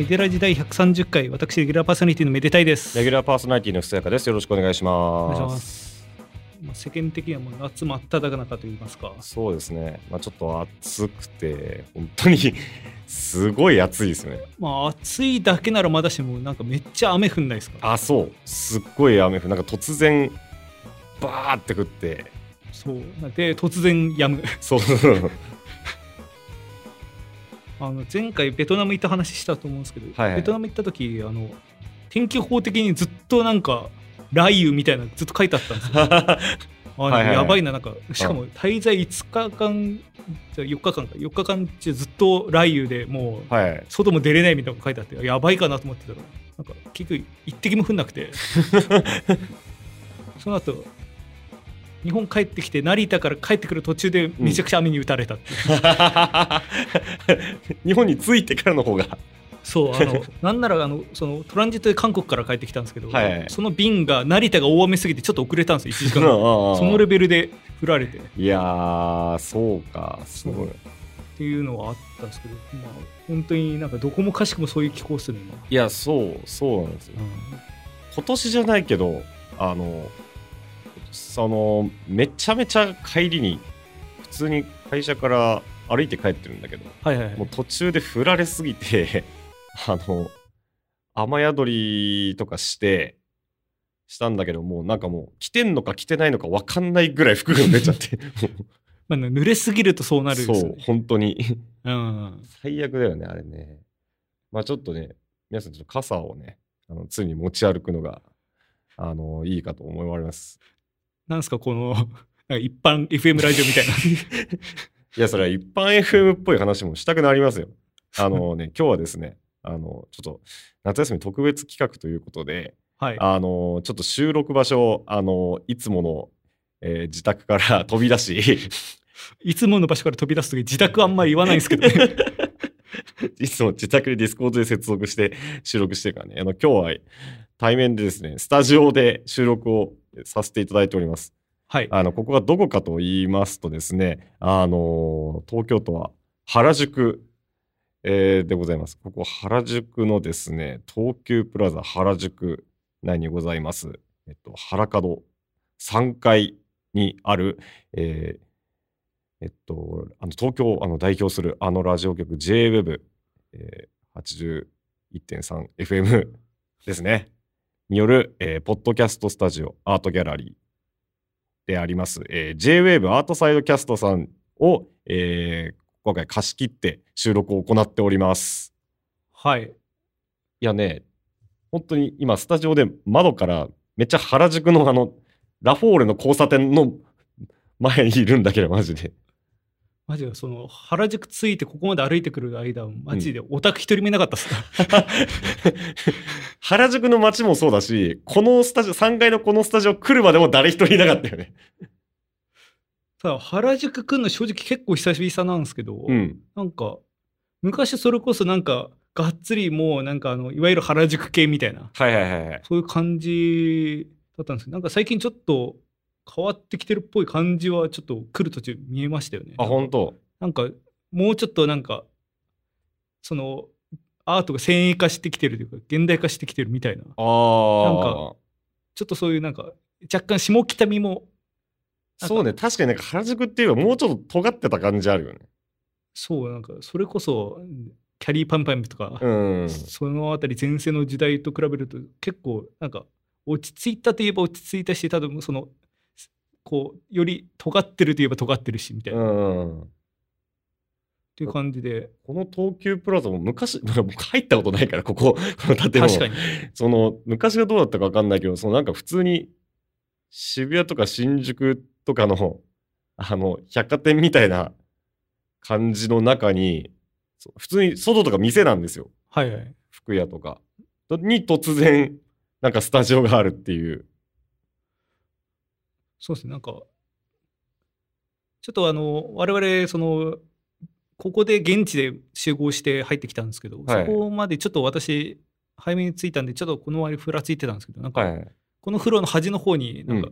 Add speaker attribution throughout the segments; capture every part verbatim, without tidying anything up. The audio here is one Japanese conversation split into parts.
Speaker 1: メデラジだいひゃくさんじゅっかい、私レギュラーパーソナリティのめでたいです。
Speaker 2: レギュラーパーソナリティのふつやかです。よろしくお願いします。
Speaker 1: お願いします。まあ、世間的にはもう夏真っ只中といいますか。
Speaker 2: そうですね、まあ、ちょっと暑くて本当にすごい暑いですね。
Speaker 1: まあ暑いだけならまだしもなんかめっちゃ雨降んないですか。
Speaker 2: あ、そう、すっごい雨降る。なんか突然バーって降って、
Speaker 1: そうで突然止む。
Speaker 2: そう
Speaker 1: あの前回ベトナム行った話したと思うんですけど、
Speaker 2: はいはい、
Speaker 1: ベトナム行った時あの天気予報的にずっとなんか雷雨みたいなずっと書いてあったんですよ。あの、はいはいはい、やばいな。なんかしかも滞在いつかかんじゃよっかかんかよっかかん中ずっと雷雨でもう外も出れないみたいなのが書いてあって、やばいかなと思ってたらなんか結局一滴も降んなくてその後日本帰ってきて成田から帰ってくる途中でめちゃくちゃ雨に打たれたって、
Speaker 2: うん、日本に着いてからの方が
Speaker 1: そうあのなんならあのそのトランジットで韓国から帰ってきたんですけど、
Speaker 2: はいはい、
Speaker 1: その便が成田が大雨すぎてちょっと遅れたんですよ、いちじかんそのレベルで降られて。
Speaker 2: いやーそうか、すごい
Speaker 1: っていうのはあったんですけど、まあ、本当になんかどこもかしくもそういう気候するの。
Speaker 2: いやそうそうなんですよ、うん、今年じゃないけどあのそのめちゃめちゃ帰りに普通に会社から歩いて帰ってるんだけど、
Speaker 1: はいはいはい、
Speaker 2: もう途中で降られすぎてあの雨宿りとかしてしたんだけど、もうなんかもう着てんのか着てないのか分かんないぐらい服が出ちゃって
Speaker 1: まあ濡れすぎるとそうなるんですよね。
Speaker 2: そう本当に、
Speaker 1: うん、
Speaker 2: 最悪だよねあれね。まあちょっとね皆さんちょっと傘をねあの常に持ち歩くのがあのいいかと思われます。
Speaker 1: なんですかこの一般 エフエム ラジオみたいない
Speaker 2: やそれは一般 エフエム っぽい話もしたくなりますよ。あのね今日はですねあのちょっと夏休み特別企画ということで、はい、あのちょっと収録場所をあのいつもの、えー、自宅から飛び出し
Speaker 1: いつもの場所から飛び出すとき自宅あんまり言わないんですけどね
Speaker 2: いつも自宅でディスコードで接続して収録してるからね、あの今日は対面でですねスタジオで収録をさせていただいております。はい、あのここがどこかと言いますとですね、あの東京都は原宿、えー、でございます。ここ原宿のですね東急プラザ原宿内にございます、えっと、原角さんかいにある、えーえっと、あの東京をあの代表するあのラジオ局 ジェイウェブ、えー、はちじゅういってんさんエフエム ですねによる、えー、ポッドキャストスタジオアートギャラリーであります、えー、ジェイウェブ アートサイドキャストさんを、えー、今回貸し切って収録を行っております。はい。いやね本当に今スタジオで窓からめっちゃ原宿のあのラフォーレの交差点の前にいるんだけどマジで
Speaker 1: マジでその原宿着いてここまで歩いてくる間マジでオタク一人もいなかったっす、うん、
Speaker 2: 原宿の街もそうだしこのスタジオさんがいのこのスタジオ来るまでも誰一人いなかったよね。
Speaker 1: ただ原宿来るの正直結構久しぶりなんですけど、
Speaker 2: うん、
Speaker 1: なんか昔それこそなんかがっつりもうなんかあのいわゆる原宿系みたいな、
Speaker 2: はいはいはいはい、
Speaker 1: そういう感じだったんですけど、なんか最近ちょっと変わってきてるっぽい感じはちょっと来る途中見えましたよね。
Speaker 2: あ、本当。
Speaker 1: なんかもうちょっとなんかそのアートが先鋭化してきてるというか現代化してきてるみたいな、あなんかちょっとそういうなんか若干下北見も
Speaker 2: そうね、確かになんか原宿っていうかもうちょっと尖ってた感じあるよね。
Speaker 1: そうなんかそれこそキャリーパンパンとか、
Speaker 2: うん、
Speaker 1: そのあたり前世の時代と比べると結構なんか落ち着いたといえば落ち着いたし、多分そのこうより尖ってるといえば尖ってるしみたいな、うん、っていう感じで、
Speaker 2: この東急プラザも昔僕入ったことないからこここの建物、確かにその昔がどうだったか分かんないけど、そのなんか普通に渋谷とか新宿とかのあの百貨店みたいな感じの中に普通に外とか店なんですよ。
Speaker 1: はいはい。
Speaker 2: 服屋とかに突然なんかスタジオがあるっていう。
Speaker 1: そうですね、なんかちょっとあの我々そのここで現地で集合して入ってきたんですけど、はい、そこまでちょっと私早めに着いたんでちょっとこの周りふらついてたんですけど、なんか、はい、このフロアの端の方になんか、うん、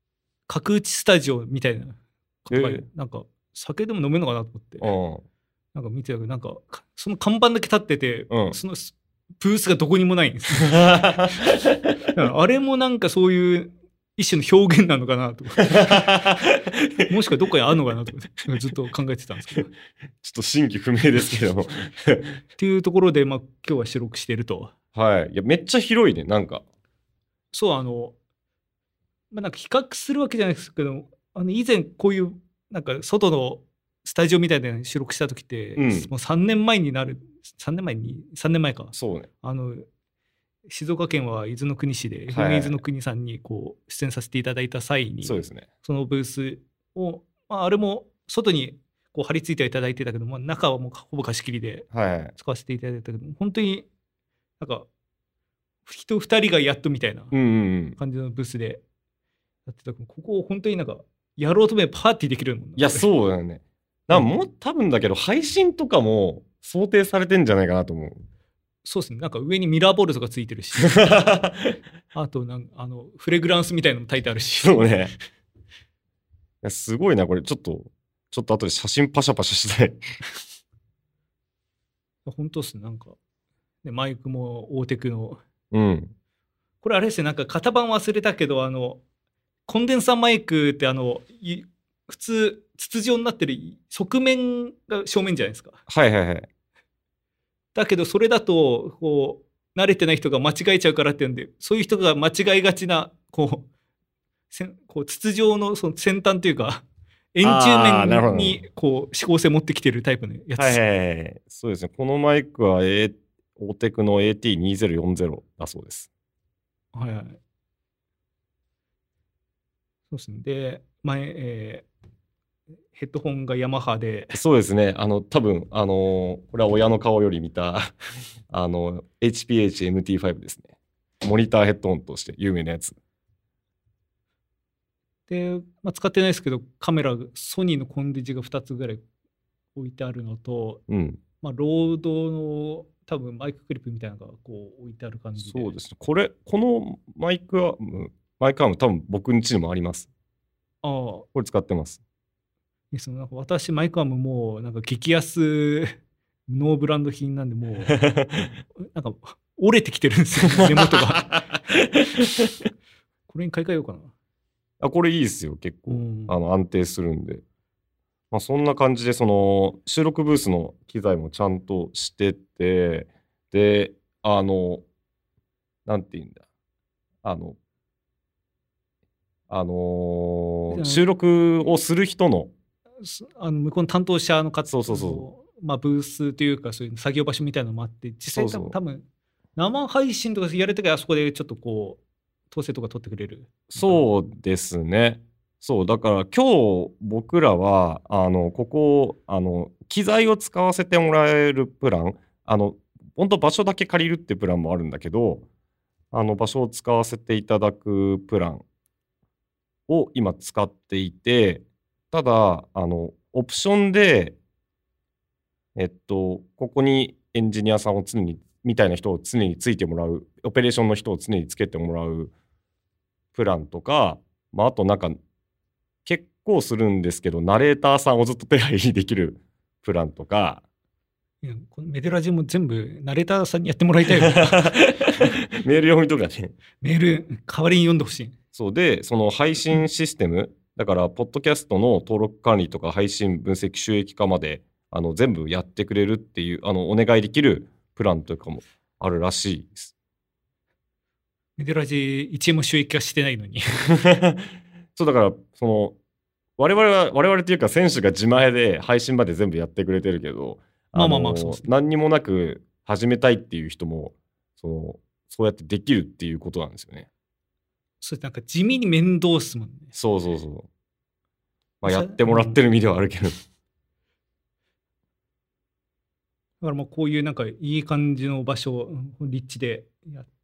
Speaker 1: 角打ちスタジオみたいな言葉で、えー、なんか酒でも飲めるのかなと思ってなんか見てたけど、なんかその看板だけ立ってて、
Speaker 2: うん、
Speaker 1: そのブースがどこにもないんですだからあれもなんかそういう一種の表現なのかなともしくはどっかにあるのかなとずっと考えてたんですけどちょ
Speaker 2: っと真偽不明ですけども
Speaker 1: っていうところで、まあ、今日は収録していると。
Speaker 2: はい。いや、めっちゃ広いね、なんか。
Speaker 1: そう、あの、まあ、なんか比較するわけじゃないですけど、あの以前こういうなんか外のスタジオみたいなの収録した時って、うん、もうさんねんまえになる、さんねんまえに、さんねんまえか。
Speaker 2: そうね。
Speaker 1: あの、静岡県は伊豆の国市で、はいはい、伊豆の国さんにこう出演させていただいた際に、
Speaker 2: そうですね。
Speaker 1: そのブースを、まあ、あれも外にこう張り付いてはいただいてたけど、まあ、中はもうほぼ貸し切りで使わせていただいたけど、はいはい、本当になんか人ふたりがやっとみたいな感じのブースでやってたけど、ここ本当になんかやろうと思えばパーティーできるもんな。
Speaker 2: いや、そうだよね。なんかもう、うん、多分だけど配信とかも想定されてんじゃないかなと思う。
Speaker 1: そうですね。なんか上にミラーボールとかついてるしあとなんかあのフレグランスみたいなのも書いてあるし。
Speaker 2: そうね。いやすごいなこれ。ちょっとちょっと後で写真パシャパシャしたい
Speaker 1: 本当っすね。なんかでマイクも大テクの、
Speaker 2: うん、
Speaker 1: これあれですね。なんか型番忘れたけど、あのコンデンサーマイクってあの普通筒状になってる側面が正面じゃないですか。
Speaker 2: はいはいはい。
Speaker 1: だけどそれだとこう慣れてない人が間違えちゃうからっていうんで、そういう人が間違いがちなこうせこう筒状のその先端というか円柱面にこう指向性持ってきてるタイプのやつ。
Speaker 2: はいはいはい。そうですね。このマイクは、A、オーテクの エーティーにせんよんじゅう だそうです。
Speaker 1: はいはい。そうですね。で、前、えー、ヘッドホンがヤマハで。
Speaker 2: そうですね。あの、多分、あのー、これは親の顔より見た、あの、エイチピーエイチエムティーファイブ ですね。モニターヘッドホンとして有名なやつ。
Speaker 1: で、まあ、使ってないですけど、カメラ、ソニーのコンデジがふたつぐらい置いてあるのと、
Speaker 2: うん、
Speaker 1: まあ、ロードの多分マイククリップみたいなのがこう置いてある感じで。
Speaker 2: そうですね。これ、このマイクは、マイクアーム多分僕ん家にもあります。
Speaker 1: ああ。
Speaker 2: これ使ってます。
Speaker 1: いやそのなんか私、マイクアームもうなんか激安ノーブランド品なんで、もうなんか折れてきてるんですよ、根元が。これに買い替えようかな。
Speaker 2: あ、これいいですよ、結構。うん、あの安定するんで。まあ、そんな感じで、その収録ブースの機材もちゃんとしてて、で、あの、なんていうんだ、あの、あのー、収録をする人の、
Speaker 1: あの向こうの担当者の方、
Speaker 2: そうそうそう、
Speaker 1: まあ、ブースというか、そういう作業場所みたいなのもあって、実際多分、そうそう多分生配信とかやるときは、あそこでちょっとこう、統制とか取ってくれる。
Speaker 2: そうですね。そうだから今日僕らはあのここあの機材を使わせてもらえるプラン、あの本当場所だけ借りるってプランもあるんだけど、あの場所を使わせていただくプランを今使っていて、ただあのオプションでえっとここにエンジニアさんを常にみたいな人を常についてもらう、オペレーションの人を常につけてもらうプランとか、まあ、あとなんか結構するんですけど、ナレーターさんをずっと手配できるプランとか。
Speaker 1: いやこのメデラジも全部ナレーターさんにやってもらいたいよ。
Speaker 2: メール読みとかね。
Speaker 1: メール代わりに読んでほしい。
Speaker 2: そうで、その配信システム、だから、ポッドキャストの登録管理とか配信分析収益化まであの全部やってくれるっていう、あのお願いできるプランとかもあるらしいです。
Speaker 1: メデラジいちえんも収益化してないのに。
Speaker 2: そうだから、その我々は我々というか選手が自前で配信まで全部やってくれてるけど、
Speaker 1: まあまあまあそうですね、
Speaker 2: 何にもなく始めたいっていう人もそのそうやってできるっていうことなんですよね。
Speaker 1: それなんか地味に面倒っすもんね。
Speaker 2: そうそうそう。まあ、やってもらってる身ではあるけど。だ
Speaker 1: からもうこういうなんかいい感じの場所、立地でやって、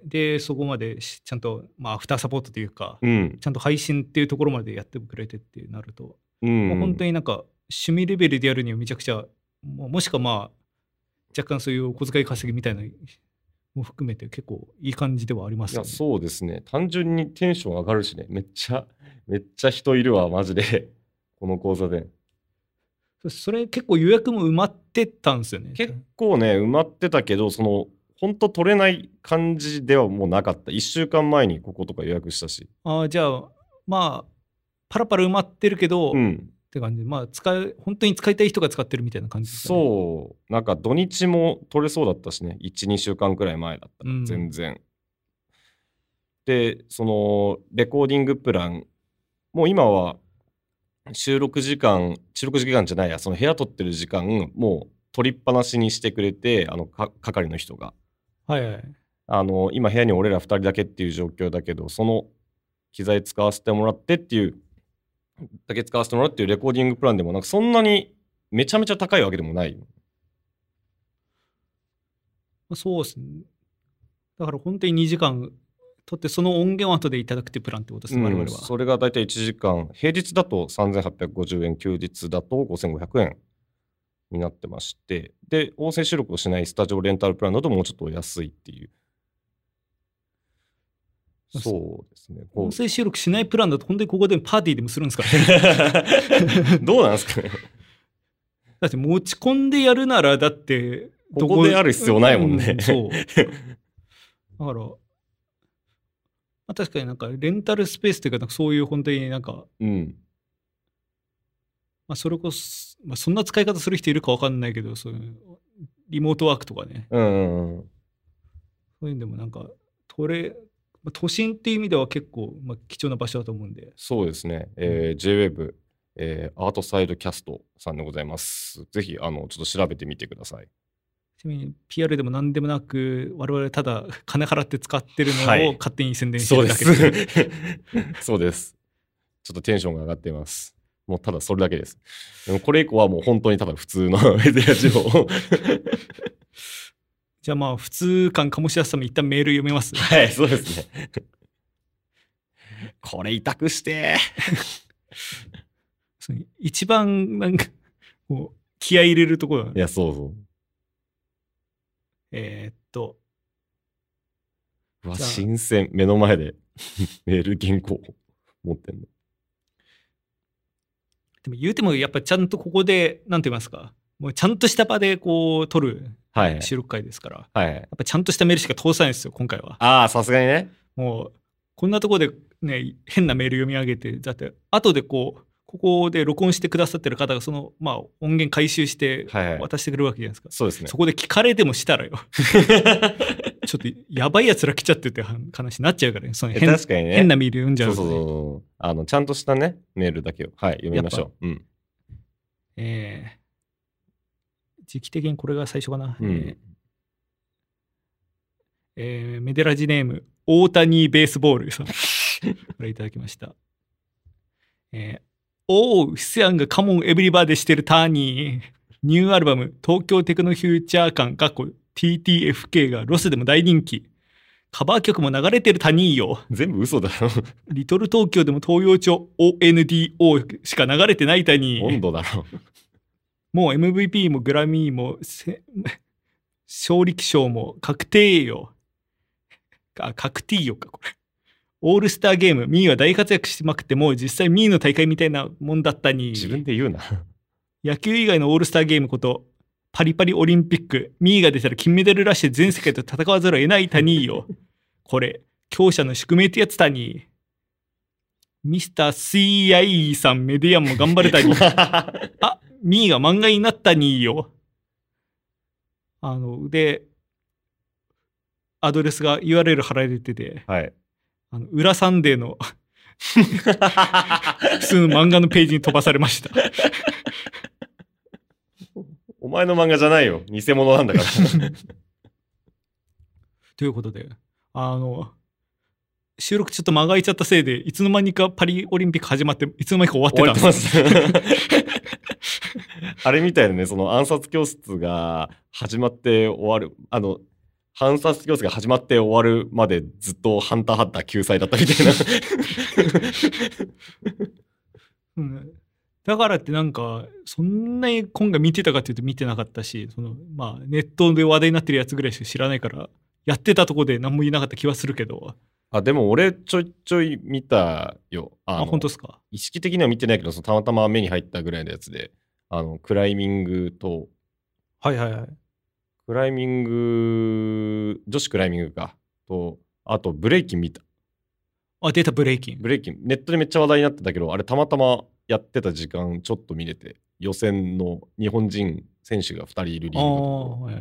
Speaker 1: で、そこまでちゃんと、まあ、アフターサポートというか、
Speaker 2: うん、
Speaker 1: ちゃんと配信っていうところまでやってくれてってなると、
Speaker 2: うん、
Speaker 1: もう本当になんか趣味レベルでやるにはめちゃくちゃ、も, もしくはまあ、若干そういうお小遣い稼ぎみたいなも含めて結構いい感じではありますよね。
Speaker 2: いやそうですね。単純にテンション上がるしね。めっちゃめっちゃ人いるわマジでこの講座で。
Speaker 1: それ結構予約も埋まってたんですよね。
Speaker 2: 結構ね埋まってたけど、その本当取れない感じではもうなかった。いっしゅうかんまえにこことか予約したし。
Speaker 1: ああ、じゃあまあパラパラ埋まってるけど、
Speaker 2: うん、
Speaker 1: って感じで、まあ使う本当に使いたい人が使ってるみたいな感じですかね。
Speaker 2: そう、なんか土日も取れそうだったしね、いち、にしゅうかんくらい前だったら、全然。うん、で、そのレコーディングプラン、もう今は収録時間、収録時間じゃないや、その部屋取ってる時間、もう取りっぱなしにしてくれて、あのか係の人が。
Speaker 1: はいはい。
Speaker 2: あの今部屋に俺らふたりだけっていう状況だけど、その機材使わせてもらってっていうだけ使わせてもらうっていうレコーディングプランでもなんかそんなにめちゃめちゃ高いわけでもない。
Speaker 1: そうですね。だから本当ににじかん取ってその音源を後でいただくっていうプランってことですね、うん、我々は。
Speaker 2: それがだいたいいちじかん、平日だとさんぜんはっぴゃくごじゅうえん、休日だとごせんごひゃくえんになってまして、で音声収録をしないスタジオレンタルプランだともうちょっと安いっていう。そうですね。
Speaker 1: 音声収録しないプランだと本当にここでパーティーでもするんですかね。
Speaker 2: どうなんですかね。
Speaker 1: だって持ち込んでやるならだって
Speaker 2: ここである必要ないもんね。
Speaker 1: うん、そう。だから、まあ、確かになんかレンタルスペースというか、なんかそういう本当になんか、
Speaker 2: うん、
Speaker 1: まあ、それこそ、まあ、そんな使い方する人いるか分かんないけど、そういうリモートワークとかね。
Speaker 2: うんうんうん、
Speaker 1: そういうのでもなんか取れ都心っていう意味では結構、まあ、貴重な場所だと思うんで。
Speaker 2: そうですね、えー、ジェイウェーブ、えー、アートサイドキャストさんでございます。ぜひあのちょっと調べてみてください。
Speaker 1: ちなみに ピーアール でも何でもなく我々ただ金払って使ってるのを勝手に宣伝してるだけで、
Speaker 2: はい、そうです。そうです。ちょっとテンションが上がっています。もうただそれだけです。でもこれ以降はもう本当にただ普通のウェブラジオを
Speaker 1: じゃあまあ普通感醸し出すために一旦メール読めます。
Speaker 2: はい、そうですね。これ委託して
Speaker 1: 一番なんかもう気合い入れるところだ、ね、
Speaker 2: いやそうそう。
Speaker 1: えー、っと
Speaker 2: うわ新鮮、目の前でメール原稿持ってんの。
Speaker 1: でも言うてもやっぱりちゃんとここでなんて言いますか、もうちゃんとした場でこう撮る収録会ですから、
Speaker 2: はいはい、
Speaker 1: やっぱちゃんとしたメールしか通さないんですよ今回は。
Speaker 2: ああさすがにね。
Speaker 1: もうこんなところでね変なメール読み上げて、だって後でこうここで録音してくださってる方がその、まあ、音源回収して渡してくれるわけじゃないですか。
Speaker 2: はいはい、そうですね。
Speaker 1: そこで聞かれてもしたらよちょっとやばいやつら来ちゃってって話になっちゃうからね。その 変,
Speaker 2: 確かにね
Speaker 1: 変なメール読んじゃうと、ね、
Speaker 2: そうそうそうあのちゃんとしたねメールだけを、はい、読みましょう。うん、
Speaker 1: えー、時期的にこれが最初かな。
Speaker 2: うん、
Speaker 1: えーえー、メデラジネーム大谷ベースボールさんこれいただきました。えーおう、シアンがカモンエブリバーでしてるターニー。ニューアルバム、東京テクノフューチャー感、ティーティーエフケー がロスでも大人気。カバー曲も流れてるタニーよ。
Speaker 2: 全部嘘だろ。
Speaker 1: リトル東京でも東洋町 オーエヌディーオー しか流れてないタニー。
Speaker 2: 温度だろ。
Speaker 1: もう エムブイピー もグラミーも、勝力賞も確定よ。あ、確定よか、これ。オールスターゲーム、ミーは大活躍しまくって、もう実際ミーの大会みたいなもんだったに。
Speaker 2: 自分で言うな。
Speaker 1: 野球以外のオールスターゲームこと、パリパリオリンピック、ミーが出たら金メダルラッシュで全世界と戦わざるを得ないタニーよ。これ、強者の宿命ってやつタニー。ミスター シーアイ さん、メディアンも頑張れたに。あ、ミーが漫画になったによ。あの、で、アドレスが ユーアールエル 貼られてて、
Speaker 2: はい。
Speaker 1: あの裏サンデーの普通の漫画のページに飛ばされました。
Speaker 2: お前の漫画じゃないよ、偽物なんだから。
Speaker 1: ということで、あの収録ちょっと間が空いちゃったせいで、いつの間にかパリオリンピック始まって、いつの間にか終わってたんです。
Speaker 2: あれみたいなね、その暗殺教室が始まって終わる、あの暗殺教室が始まって終わるまでずっとハンターハンター救済だったみたいな、
Speaker 1: うん、だからってなんかそんなに今回見てたかっていうと見てなかったし、そのまあネットで話題になってるやつぐらいしか知らないから、やってたとこで何も言えなかった気はするけど。
Speaker 2: あ、でも俺ちょいちょい見たよ。
Speaker 1: あ、本当ですか。
Speaker 2: 意識的には見てないけど、そのたまたま目に入ったぐらいのやつで、 あのクライミングと、
Speaker 1: はいはいはい。
Speaker 2: クライミング、女子クライミングか。と、あとブレイキン見た。
Speaker 1: あ、出た、ブレイキン。
Speaker 2: ブレイキン。ネットでめっちゃ話題になってたけど、あれたまたまやってた時間ちょっと見れて、予選の日本人選手がふたりいるリーグのところ。はい、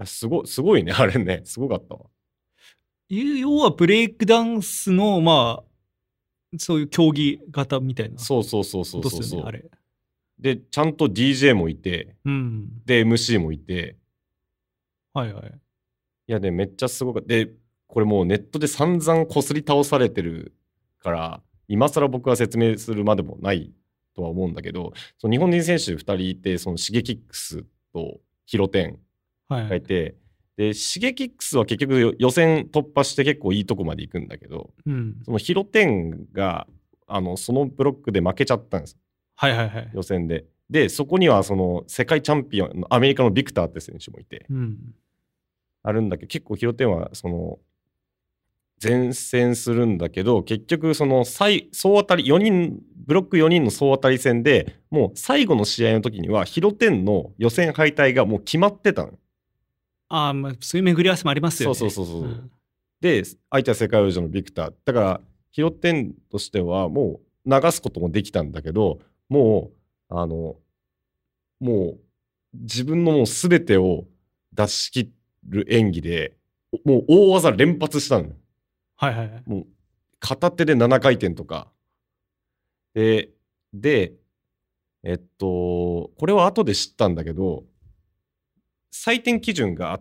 Speaker 2: すごすごいね、あれね。すごかったわ。
Speaker 1: 要はブレイクダンスの、まあ、そういう競技型みたいな。
Speaker 2: そうそうそうそうそうそう、
Speaker 1: ね、あれ。
Speaker 2: で、ちゃんと ディージェー もいて、
Speaker 1: うん、
Speaker 2: で、エムシー もいて。
Speaker 1: はいはい。
Speaker 2: いやね、めっちゃすごかった。で、これもうネットで散々こすり倒されてるから、今更僕は説明するまでもないとは思うんだけど、その日本人選手ふたりいて、そのシゲキックスとヒロテンがいて、はいはい、で、シゲキックスは結局予選突破して結構いいとこまで行くんだけど、うん、そのヒロテンがあのそのブロックで負けちゃったんです。
Speaker 1: はいはいはい。
Speaker 2: 予選で。で、そこにはその世界チャンピオンのアメリカのビクターって選手もいて、うん、あるんだけど、結構ヒロテンはその前線するんだけど、結局その総当たりよにんブロックよにんの総当たり戦でもう最後の試合の時にはヒロテンの予選敗退がもう決まってたの。
Speaker 1: ああ、まあそういう巡り合わせもありますよね。
Speaker 2: そうそうそうそう、うん、で相手は世界王者のビクターだからヒロテンとしてはもう流すこともできたんだけど、もうあのもう自分のもう全てを出し切る演技でもう大技連発したの。
Speaker 1: はいはいはい。
Speaker 2: もう片手でななかいてんとかで、で、えっと、これは後で知ったんだけど、採点基準があって、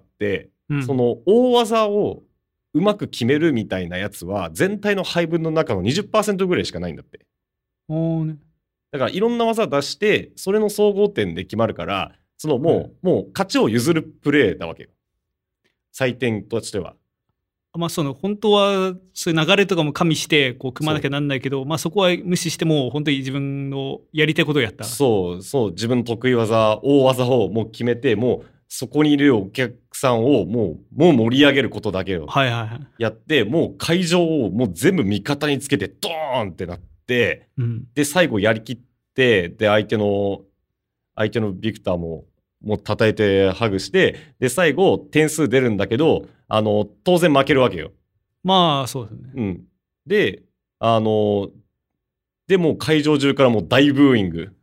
Speaker 2: うん、その大技をうまく決めるみたいなやつは全体の配分の中の にじゅっパーセント ぐらいしかないんだって。
Speaker 1: おね、
Speaker 2: だからいろんな技出してそれの総合点で決まるから、そのもう、うん、もう勝ちを譲るプレーなわけよ、採点としては。
Speaker 1: まあ、その本当はそういう流れとかも加味してこう組まなきゃなんないけど、そ,、まあ、そこは無視しても本当に自分のやりたいことをやった。
Speaker 2: そうそう、自分の得意技大技をもう決めて、もうそこにいるお客さんをもうもう盛り上げることだけをやって、はいはいはい、もう会場をもう全部味方につけてドーンってなって、うん、で最後やりきって、で相手の相手のビクターももう叩いてハグして、で最後点数出るんだけど、あの当然負けるわけよ。
Speaker 1: まあそうですね。
Speaker 2: うん、であのでもう会場中からもう大ブーイング。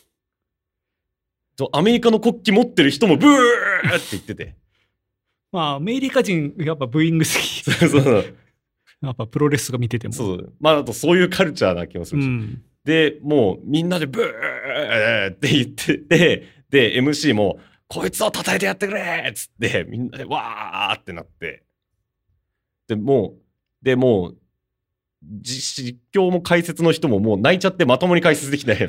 Speaker 2: アメリカの国旗持ってる人もブーって言ってて。
Speaker 1: まあアメリカ人やっぱブーイング好き。
Speaker 2: そうそう。
Speaker 1: やっぱプロレスが見てても。
Speaker 2: そう。まああとそういうカルチャーな気もするし。うん、でもうみんなでブーって言ってて、で エムシー もこいつを叩いてやってくれっつってみんなでわーってなって、でもうでもう実況も解説の人ももう泣いちゃってまともに解説できないの。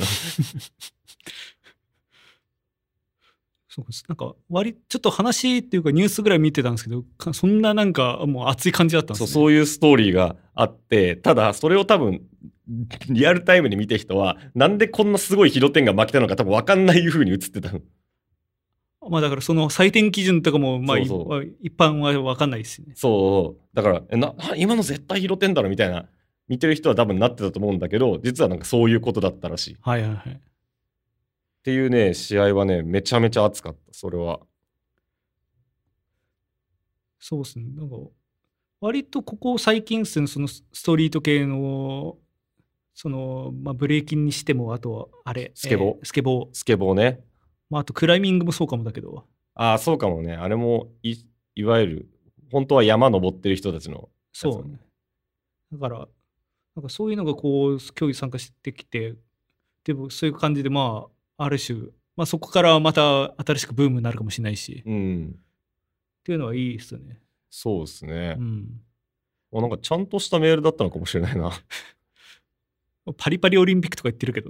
Speaker 1: そうです。なんか割ちょっと話っていうかニュースぐらい見てたんですけど、そんななんかもう熱い感じだったんですね。
Speaker 2: そう、そういうストーリーがあって、ただそれを多分リアルタイムに見てる人はなんでこんなすごいヒロテンが負けたのか多分分かんない風に映ってたの。
Speaker 1: まあだからその採点基準とかもまあそうそう一般は分かんないですね。
Speaker 2: そうだからえな今の絶対ヒロテンだろみたいな見てる人は多分なってたと思うんだけど、実はなんかそういうことだったらしい。
Speaker 1: はいはいはい。
Speaker 2: っていうね試合はねめちゃめちゃ熱かった。それは
Speaker 1: そうですね。なんか割とここ最近そのストリート系のその、まあ、ブレイキンにしてもあとはあれ
Speaker 2: スケボー、
Speaker 1: えー、スケボー
Speaker 2: スケボーね。
Speaker 1: まあ、あとクライミングもそうかもだけど。
Speaker 2: ああそうかもね。あれも い, いわゆる本当は山登ってる人たちの。
Speaker 1: そうね。だからなんかそういうのがこう競技参加してきて、でもそういう感じでまあある種、まあ、そこからまた新しくブームになるかもしれないし、うん、っていうのはいいですよね。
Speaker 2: そうですね。うん、なんかちゃんとしたメールだったのかもしれないな。
Speaker 1: パリパリオリンピックとか言ってるけど。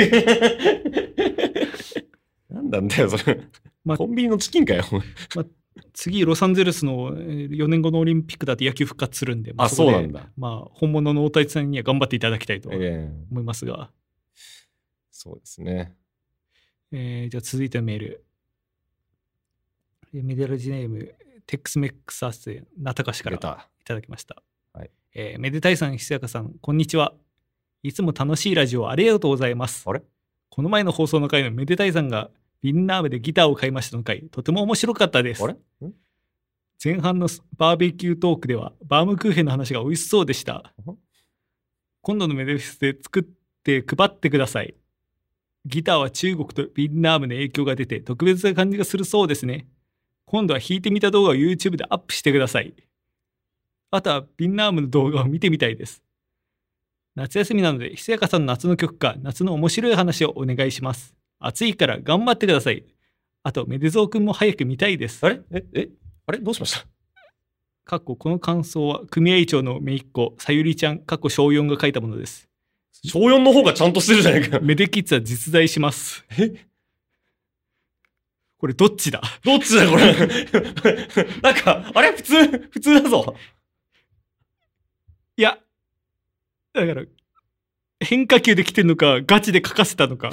Speaker 2: なんなんだよそれ、まあ、コンビニのチキンかよ。
Speaker 1: まあ次ロサンゼルスのよねんごのオリンピックだって野球復活するんで、
Speaker 2: まあ、そこでそうなんだ。
Speaker 1: まあ本物の大谷さんには頑張っていただきたいと思いますが、
Speaker 2: えー、そうですね。
Speaker 1: えー、じゃあ続いてのメール、メデラジネームテックスメックサスナタカシからいただきました。はい、えー、めでたいさん、ひさやかさん、こんにちは。いつも楽しいラジオありがとうございます。
Speaker 2: あれ
Speaker 1: この前の放送の回のめでたいさんがビンナームでギターを買いましたの回、とても面白かったです。
Speaker 2: あれ
Speaker 1: 前半のバーベキュートークではバームクーヘンの話が美味しそうでした。今度のメデフェスで作って配ってください。ギターは中国とビンナームの影響が出て特別な感じがするそうですね。今度は弾いてみた動画を YouTube でアップしてください。あとはビンナームの動画を見てみたいです。夏休みなのでひそやかさんの夏の曲か夏の面白い話をお願いします。暑いから頑張ってください。あとメデゾーくんも早く見たいです。
Speaker 2: あれええあれどうしました？
Speaker 1: かっここの感想は組合長の姪っ子さゆりちゃんかっこ小よんが書いたものです。
Speaker 2: 小よんの方がちゃんとしてるじゃないか。
Speaker 1: メデキッズは実在します。
Speaker 2: え
Speaker 1: これどっちだ
Speaker 2: どっちだこれなんかあれ普通普通だぞ。
Speaker 1: いやだから変化球で来てんのかガチで書かせたのか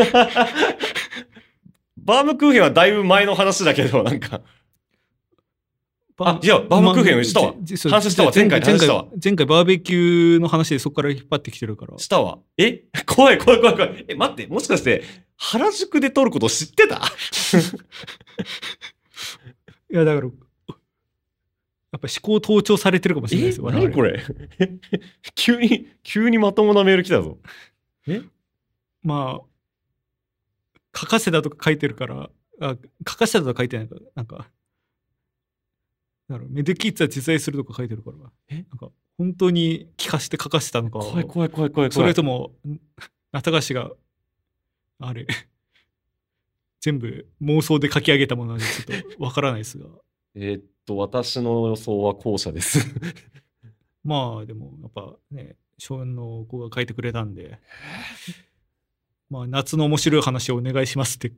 Speaker 2: バームクーヘンはだいぶ前の話だけどなんかあ、いや、バームクーヘンしたわ。話したわ。前回話したわ。
Speaker 1: 前回バーベキューの話でそこから引っ張ってきてるから。
Speaker 2: したわ。え怖い怖い怖い怖い。え、待って、もしかして、原宿で撮ること知ってた？
Speaker 1: いや、だから、やっぱ思考盗聴されてるかもしれないですよ。
Speaker 2: え、何これ急に、急にまともなメール来たぞ。え
Speaker 1: まあ、書かせたとか書いてるから、あ書かせたとか書いてないから、なんか、だからメデキッズは実在するとか書いてるから、えなんか本当に聞かせて書かせたのか、
Speaker 2: 怖い怖い怖い怖い。
Speaker 1: それとも中川氏があれ全部妄想で書き上げたものなんでちょっとわからないですが
Speaker 2: えっと私の予想は後者です
Speaker 1: まあでもやっぱね小よんの子が書いてくれたんでまあ夏の面白い話をお願いしますってい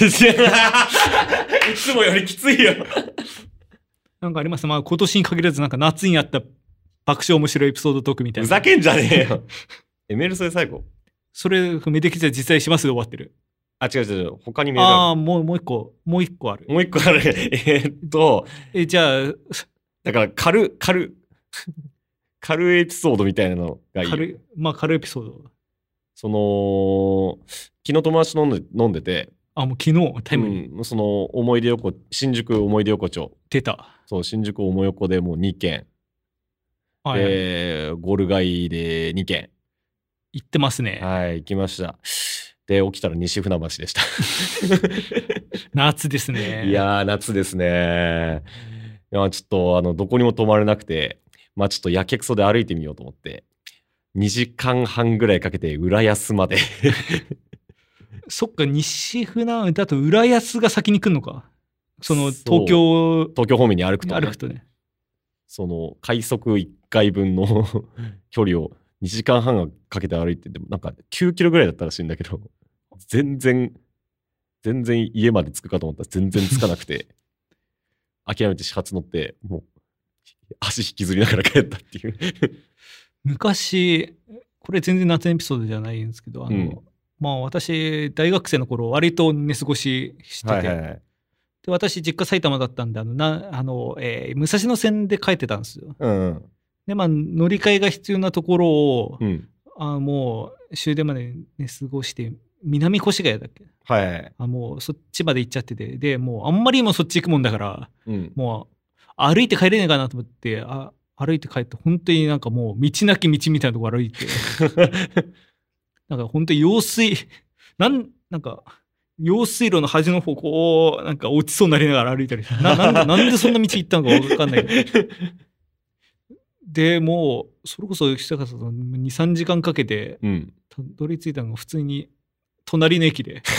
Speaker 2: つもよりきついよ
Speaker 1: なんかあります。まあ今年に限らずなんか夏にやった爆笑面白いエピソードトークみたいな。
Speaker 2: ふざけんじゃねえよ。え、メールそれ最後？
Speaker 1: それ、メデキッズは実際しますで終わってる。
Speaker 2: あ、違う違う。他にメールある。
Speaker 1: ああ、もう、もう一個、もう一個ある。
Speaker 2: もう一個ある。えー、っと。
Speaker 1: え、じゃあ。
Speaker 2: だから、軽、軽、軽エピソードみたいなのがいい。
Speaker 1: 軽、まあ軽エピソード。
Speaker 2: その、昨日友達と飲んで、飲んでて。
Speaker 1: あ、もう昨日タイムに、
Speaker 2: うん、その思い出横新宿思い出横丁
Speaker 1: 出た。
Speaker 2: そう新宿思い横でもうにけん、
Speaker 1: はい、
Speaker 2: でゴール街でにけん
Speaker 1: 行ってますね。
Speaker 2: はい行きました。で起きたら西船橋でした
Speaker 1: 夏ですね。
Speaker 2: いやー夏ですね。いやちょっとあのどこにも泊まれなくてまあちょっとやけくそで歩いてみようと思ってにじかんはんぐらいかけて浦安まで
Speaker 1: そっか、西船だと浦安が先に来るのか。その東京、
Speaker 2: 東京方面に歩くと、ね、
Speaker 1: 歩くとね。
Speaker 2: その快速いっかいぶんの距離をにじかんはんかけて歩いて、でもなんかきゅうキロぐらいだったらしいんだけど、全然、全然家まで着くかと思ったら全然着かなくて、諦めて始発乗って、もう足引きずりながら帰ったっていう
Speaker 1: 昔、これ全然夏エピソードじゃないんですけど、あの、うんまあ私大学生の頃割と寝過ごししてて、はいはいはい、で私実家埼玉だったんであのなあの、えー、武蔵野線で帰ってたんですよ、うんうん、でまあ乗り換えが必要なところを、うん、あもう終電まで寝過ごして南越谷だっけ、はいはい、あもうそっちまで行っちゃっててでもうあんまりもそっち行くもんだから、うん、もう歩いて帰れねえかなと思ってあ歩いて帰って本当になんかもう道なき道みたいなとこ歩いてなんか本当に用水、なん、なんか、用水路の端の方、こう、なんか落ちそうになりながら歩いたりな、なんで、なんでそんな道行ったのかわかんないけど。で、もう、それこそ、久方さん、に、さんじかんかけて、たどり着いたのが普通に、隣の駅で、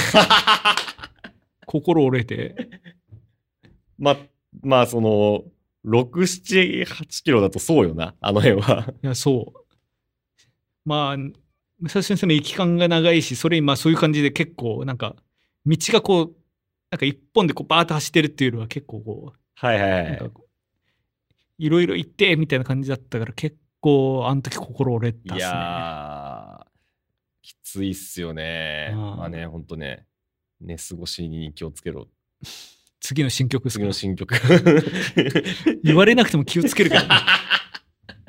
Speaker 1: 心折れて。
Speaker 2: ま、まあ、その、ろく、なな、はちキロだとそうよな、あの辺は。
Speaker 1: いや、そう。まあ、武蔵先生の行き感が長いし、それにまあそういう感じで結構なんか道がこうなんか一本でこうバーッと走ってるっていうよりは結構こう
Speaker 2: はいはいはい
Speaker 1: いろいろ行ってみたいな感じだったから結構あの時心折れたっすね。い
Speaker 2: やきついっすよね。あまあねほんとね寝過ごしに気をつけろ。
Speaker 1: 次の新曲ですか。
Speaker 2: 次の新曲
Speaker 1: 言われなくても気をつけるからね。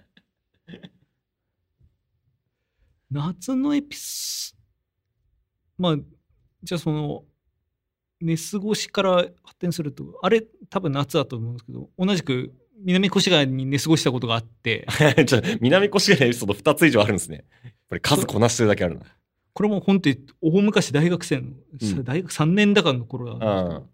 Speaker 1: 夏のエピスまあじゃあその寝過ごしから発展すると、あれ多分夏だと思うんですけど、同じく南越谷に寝過ごしたことがあって
Speaker 2: じゃあ南越谷のエピソードふたつ以上あるんですね。やっぱり数こなしてるだけあるな。
Speaker 1: これも本当に大昔大学生の、うん、大学さんねんだかの頃なんです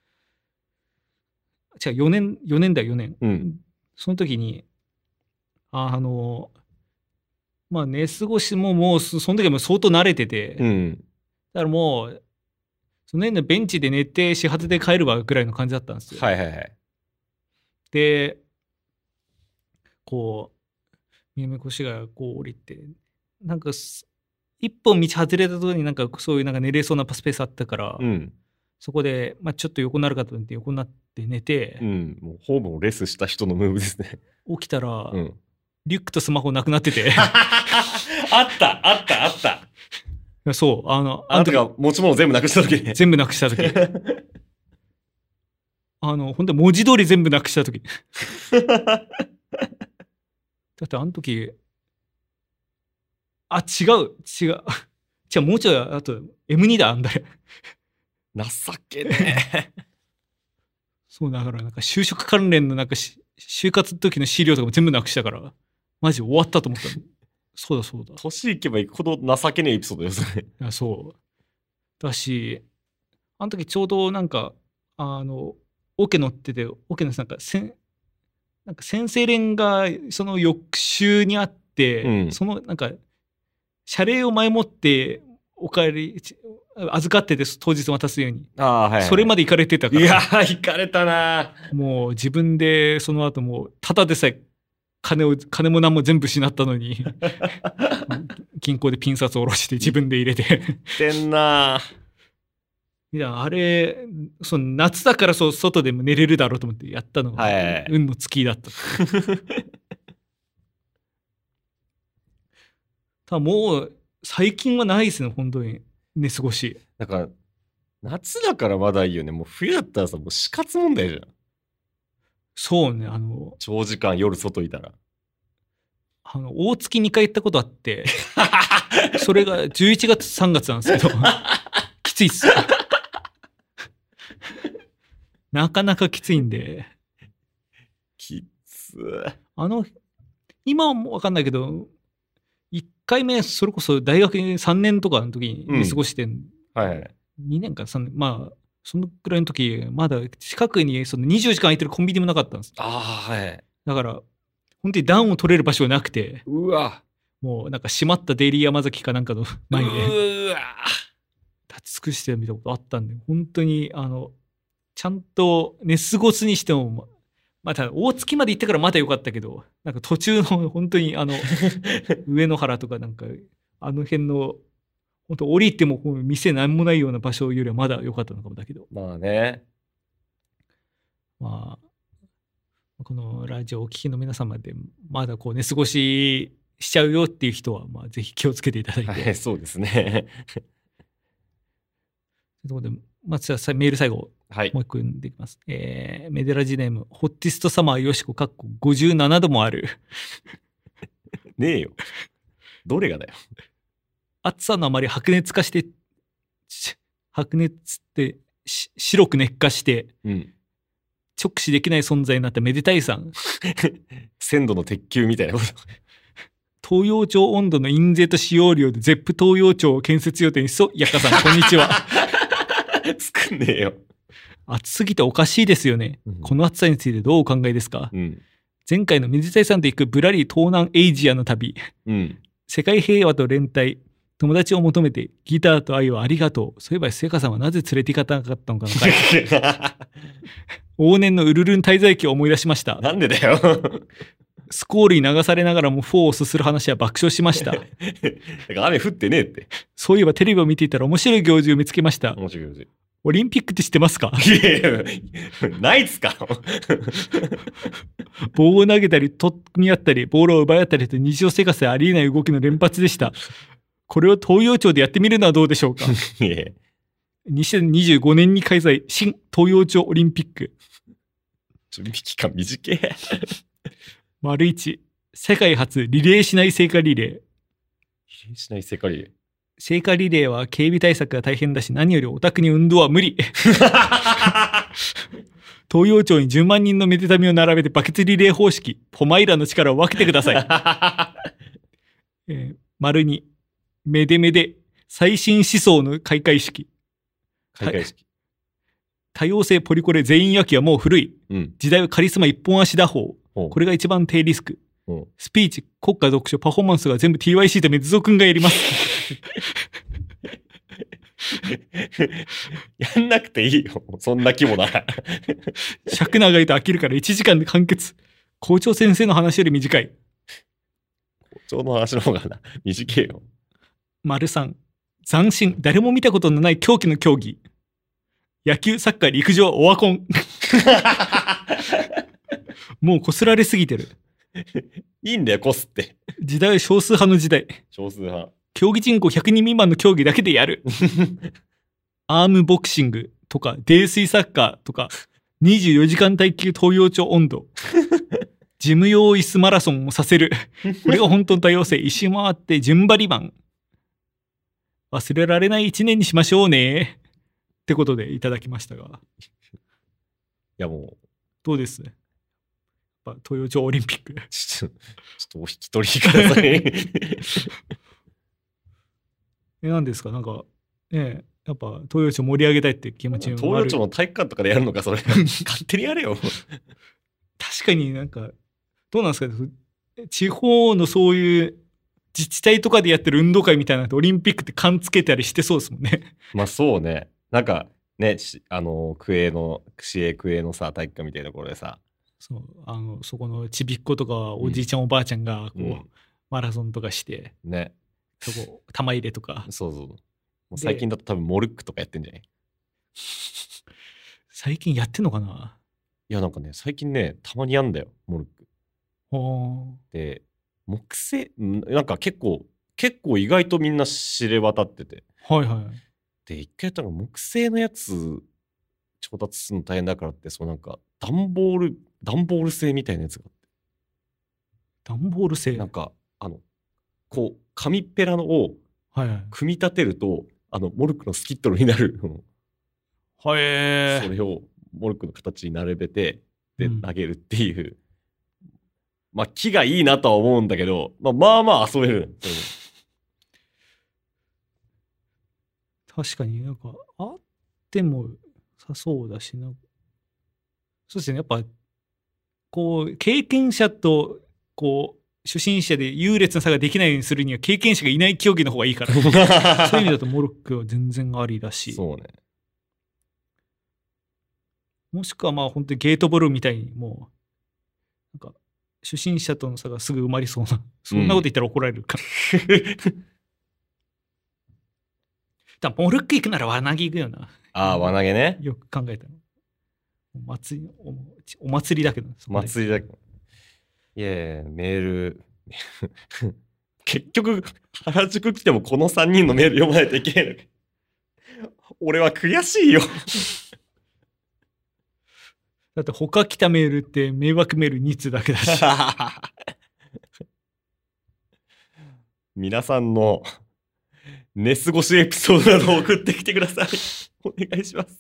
Speaker 1: けど、違うよねんよねんだよよねん、うん、その時にあのまあ寝過ごしももうその時はもう相当慣れてて、うん、だからもうその辺のベンチで寝て始発で帰るわぐらいの感じだったんですよ。
Speaker 2: はいはいはい。
Speaker 1: でこう南越谷こう降りて、なんか一本道外れたところになんかそういうなんか寝れそうなスペースあったから、うん、そこで、まあ、ちょっと横になるかと思って横になって寝て、
Speaker 2: うん、もうほぼレスした人のムーブですね。
Speaker 1: 起きたら、うん、リュックとスマホなくなってて
Speaker 2: あったあったあった
Speaker 1: そうあの
Speaker 2: あんたが持ち物全部なくした時
Speaker 1: 全部なくした時あの本当に文字通り全部なくした時だってあの時あ、違う、違う。じゃあもうちょい、あと、エムツー だ、あんだよ。
Speaker 2: 情けねえ。
Speaker 1: そうだから、なんか就職関連のなんか就活の時の資料とかも全部なくしたから、マジ終わったと思ったの。そうだそうだ。
Speaker 2: 年いけばいくほど情けねえエピソードですね。
Speaker 1: いや、そう。だし、あの時ちょうどなんか、あの、オケ乗ってて、オケのなんか、せんなんか先生連がその翌週にあって、うん、そのなんか、謝礼を前もってお帰り預かってて当日渡すように、
Speaker 2: あ、はいはい、
Speaker 1: それまで行かれてたから、
Speaker 2: いや行かれたな。
Speaker 1: もう自分でその後もうただでさえ金を金も何も全部失ったのに銀行でピン札を下ろして自分で入れて
Speaker 2: てんな。
Speaker 1: いやあれその夏だからそう外でも寝れるだろうと思ってやったのが、はいはい、運の尽きだったただもう最近はないですね本当に寝過ごし。
Speaker 2: だから夏だからまだいいよね。もう冬だったらさもう死活問題じゃん。
Speaker 1: そうね、あの
Speaker 2: 長時間夜外いたら
Speaker 1: あの大月にかい行ったことあってそれがじゅういちがつさんがつなんですけどきついっすなかなかきついんで。
Speaker 2: きつ
Speaker 1: あの今はもう分かんないけどいっかいめそれこそ大学さんねんとかの時に寝過ごして、うん、
Speaker 2: はいはい、
Speaker 1: にねんかさんねんまあそのくらいの時まだ近くにそのにじゅうよじかん空いてるコンビニもなかったんです。
Speaker 2: あ、はい、
Speaker 1: だから本当に暖を取れる場所がなくて、
Speaker 2: うわ
Speaker 1: もうなんか閉まったデイリー山崎かなんかの前で
Speaker 2: うわ
Speaker 1: 立ち尽くしてみたことあったんで、本当にあのちゃんと寝過ごすにしてもまあ、ただ大月まで行ってからまだ良かったけど、なんか途中の本当にあの上野原とかなんかあの辺の本当降りても店なんもないような場所よりはまだ良かったのかもだけど、
Speaker 2: まあね、
Speaker 1: まあこのラジオをお聞きの皆様でまだこう寝過ごししちゃうよっていう人はまあぜひ気をつけていただいて、
Speaker 2: はい、そうですね
Speaker 1: というところで、まずはメール最後、
Speaker 2: はい、
Speaker 1: もう一個読んでいきます。えー、メデラジネーム、ホッティストサマーよしこ、かっこごじゅうななどもある。
Speaker 2: ねえよ。どれがだよ。
Speaker 1: 暑さのあまり白熱化して、白熱って白く熱化して、うん、直視できない存在になっためでたいさん。
Speaker 2: 鮮度の鉄球みたいなこと。
Speaker 1: 東洋町温度の印税と使用量でゼップ東洋町を建設予定にそう、やっかさん、こんにちは。
Speaker 2: 作んねえよ。
Speaker 1: 暑すぎておかしいですよね、うん、この暑さについてどうお考えですか、うん、前回の水谷さんと行くぶらり東南エイジアの旅、うん、世界平和と連帯、友達を求めてギターと愛をありがとう、そういえばせかさんはなぜ連れて行かなかったのかな往年のウルルン滞在記を思い出しました。
Speaker 2: なんでだよ。
Speaker 1: スコールに流されながらもフォーをすする話は爆笑しました。だか
Speaker 2: ら雨降ってねえって。
Speaker 1: そういえばテレビを見ていたら面白い行事を見つけました。
Speaker 2: 面白い行事。
Speaker 1: オリンピックって知ってますか？
Speaker 2: いやいや、ないっすか？
Speaker 1: 棒を投げたり、取っ組み合ったり、ボールを奪い合ったりと日常生活でありえない動きの連発でした。これを東洋町でやってみるのはどうでしょうか？いやにせんにじゅうごねんに開催、新東洋町オリンピック。
Speaker 2: 準備期間短い。
Speaker 1: 丸一、世界初リレーしない聖火リレー。
Speaker 2: リレーしない聖火リレー。
Speaker 1: 聖火リレーは警備対策が大変だし、何よりオタクに運動は無理。東洋町にじゅうまん人のメデタミを並べてバケツリレー方式、ポマイラの力を分けてください。えー、丸に、メデメデ、最新思想の開会式。
Speaker 2: 開会式。
Speaker 1: 多様性ポリコレ全員野球はもう古い。うん、時代はカリスマ一本足打法。これが一番低リスク。スピーチ、国家読書、パフォーマンスが全部 ティーワイシー とメズゾくんがやります。
Speaker 2: やんなくていいよ。そんな規模なら。
Speaker 1: 尺長いと飽きるからいちじかんで完結。校長先生の話より短い。
Speaker 2: 校長の話の方がな、短いよ。
Speaker 1: 丸さん。斬新。誰も見たことのない狂気の競技。野球、サッカー、陸上、オワコン。もうこすられすぎてる。
Speaker 2: いいんだよ、こすって。
Speaker 1: 時代は少数派の時代。
Speaker 2: 少数派。
Speaker 1: 競技人口ひゃくにん未満の競技だけでやる。アームボクシングとか、泥酔サッカーとか、にじゅうよじかん耐久東洋町温度。事務用椅子マラソンもさせる。これが本当の多様性。石回って順張りマン。忘れられない一年にしましょうね。ってことでいただきましたが。い
Speaker 2: やもう。
Speaker 1: どうですね。東洋町オリンピック。
Speaker 2: ちょっと、ちょっとお引き取りください。
Speaker 1: え、なんですかなんか、ね、やっぱ東洋町盛り上げたいって気持ちが
Speaker 2: 東洋町の体育館とかでやるのか、それ。勝手にやれよ。
Speaker 1: 確かになんか、どうなんですか地方のそういう自治体とかでやってる運動会みたいなのオリンピックって勘つけたりしてそうですもんね。
Speaker 2: まあそうね。なんかね、あの、区営の、市営区営のさ、体育館みたいなところでさ、
Speaker 1: そう、あの、そこのちびっ子とかおじいちゃん、うん、おばあちゃんがこう、うん、マラソンとかして
Speaker 2: ね、
Speaker 1: そこ玉入れとか。
Speaker 2: そうそう。もう最近だと多分モルックとかやってんじゃない？
Speaker 1: 最近やってんのかな？
Speaker 2: いやなんかね、最近ね、たまにやんだよ、モルック。
Speaker 1: ほー。
Speaker 2: で、木製なんか結構結構意外とみんな知れ渡ってて。
Speaker 1: はいはい。
Speaker 2: で、一回やったのが木製のやつ調達するの大変だからって、そうなんか段ボール段ボール製みたいなやつがあって。
Speaker 1: 段ボール製？
Speaker 2: なんかあのこう紙っぺらのを組み立てると、はいはい、あのモルックのスキットルになるの。
Speaker 1: はい。
Speaker 2: それをモルックの形に並べてで投げるっていう、うん、まあ木がいいなとは思うんだけど、まあ、まあまあ遊べる。
Speaker 1: 確かになんかあってもさそうだしな。そうですね、やっぱこう経験者とこう初心者で優劣な差ができないようにするには経験者がいない競技の方がいいからそういう意味だとモルックは全然ありだし、
Speaker 2: そうね、
Speaker 1: もしくはまあ本当にゲートボールみたいにもうなんか初心者との差がすぐ埋まりそうな、そんなこと言ったら怒られるから、うん、だモルック行くなら輪投げ行くよな。
Speaker 2: ああ、輪投げね。
Speaker 1: よく考えたの。お祭り、お、お祭りだけど。
Speaker 2: 祭りだけど。いやいや、メール。結局、原宿来てもこのさんにんのメール読まないといけないのか。俺は悔しいよ。
Speaker 1: だって他来たメールって迷惑メールに通だけだし。
Speaker 2: 皆さんの寝過ごしエピソードなどを送ってきてください。お願いします。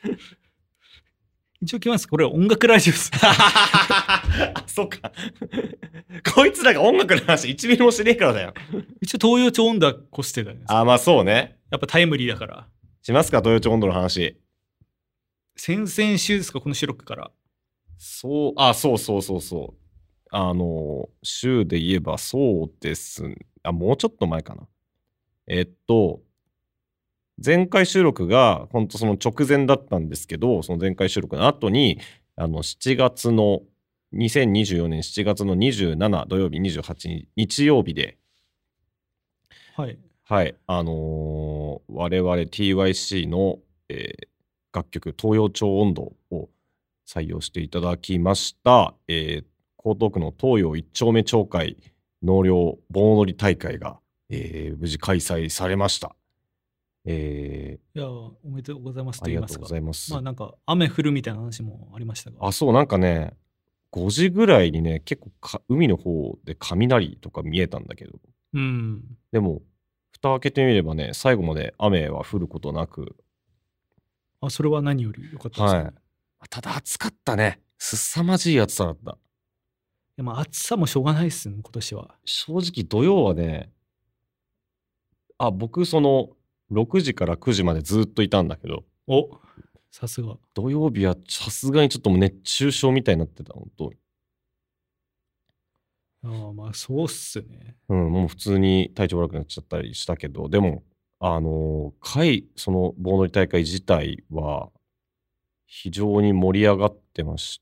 Speaker 1: 一応来ます。これは音楽ラジオです。
Speaker 2: あ、そうか。こいつらが音楽の話いちミリもしねえからだよ。
Speaker 1: 一応東洋町温度は越してたんです。
Speaker 2: あ、まあそうね。
Speaker 1: やっぱタイムリーだから。
Speaker 2: しますか、東洋町温度の話。
Speaker 1: 先々週ですか、この収録から。
Speaker 2: そう、あ、そうそうそうそう。あの、週で言えばそうです。あ、もうちょっと前かな。えっと、前回収録が本当その直前だったんですけど、その前回収録の後にあのしちがつのにせんにじゅうよねんしちがつのにじゅうしち土曜日にじゅうはちにち日曜日で、
Speaker 1: はい
Speaker 2: はいあのー、我々 ティーワイシー の、えー、楽曲「東洋町音頭」を採用していただきました、えー、江東区の東洋一丁目町会納涼盆踊り大会が、えー、無事開催されました。え
Speaker 1: ー、いやおめでとうございます
Speaker 2: と言いますか。ありがとうございます。
Speaker 1: まあなんか雨降るみたいな話もありましたが。
Speaker 2: あ、そうなんかねごじぐらいにね結構か海の方で雷とか見えたんだけど、
Speaker 1: うん、
Speaker 2: でも蓋開けてみればね、最後まで雨は降ることなく。
Speaker 1: あ、それは何より良かったですね。
Speaker 2: はい。ただ暑かったね。凄まじい暑さだった。
Speaker 1: でも暑さもしょうがないですね、今年は。
Speaker 2: 正直土曜はね、あ、僕そのろくじからくじまでずっといたんだけど。
Speaker 1: お、さすが。
Speaker 2: 土曜日はさすがにちょっともう熱中症みたいになってた、本当に。
Speaker 1: ああ、まあそうっすね。
Speaker 2: うん、もう普通に体調悪くなっちゃったりしたけど、でも、あの、会、その盆踊り大会自体は、非常に盛り上がってまして、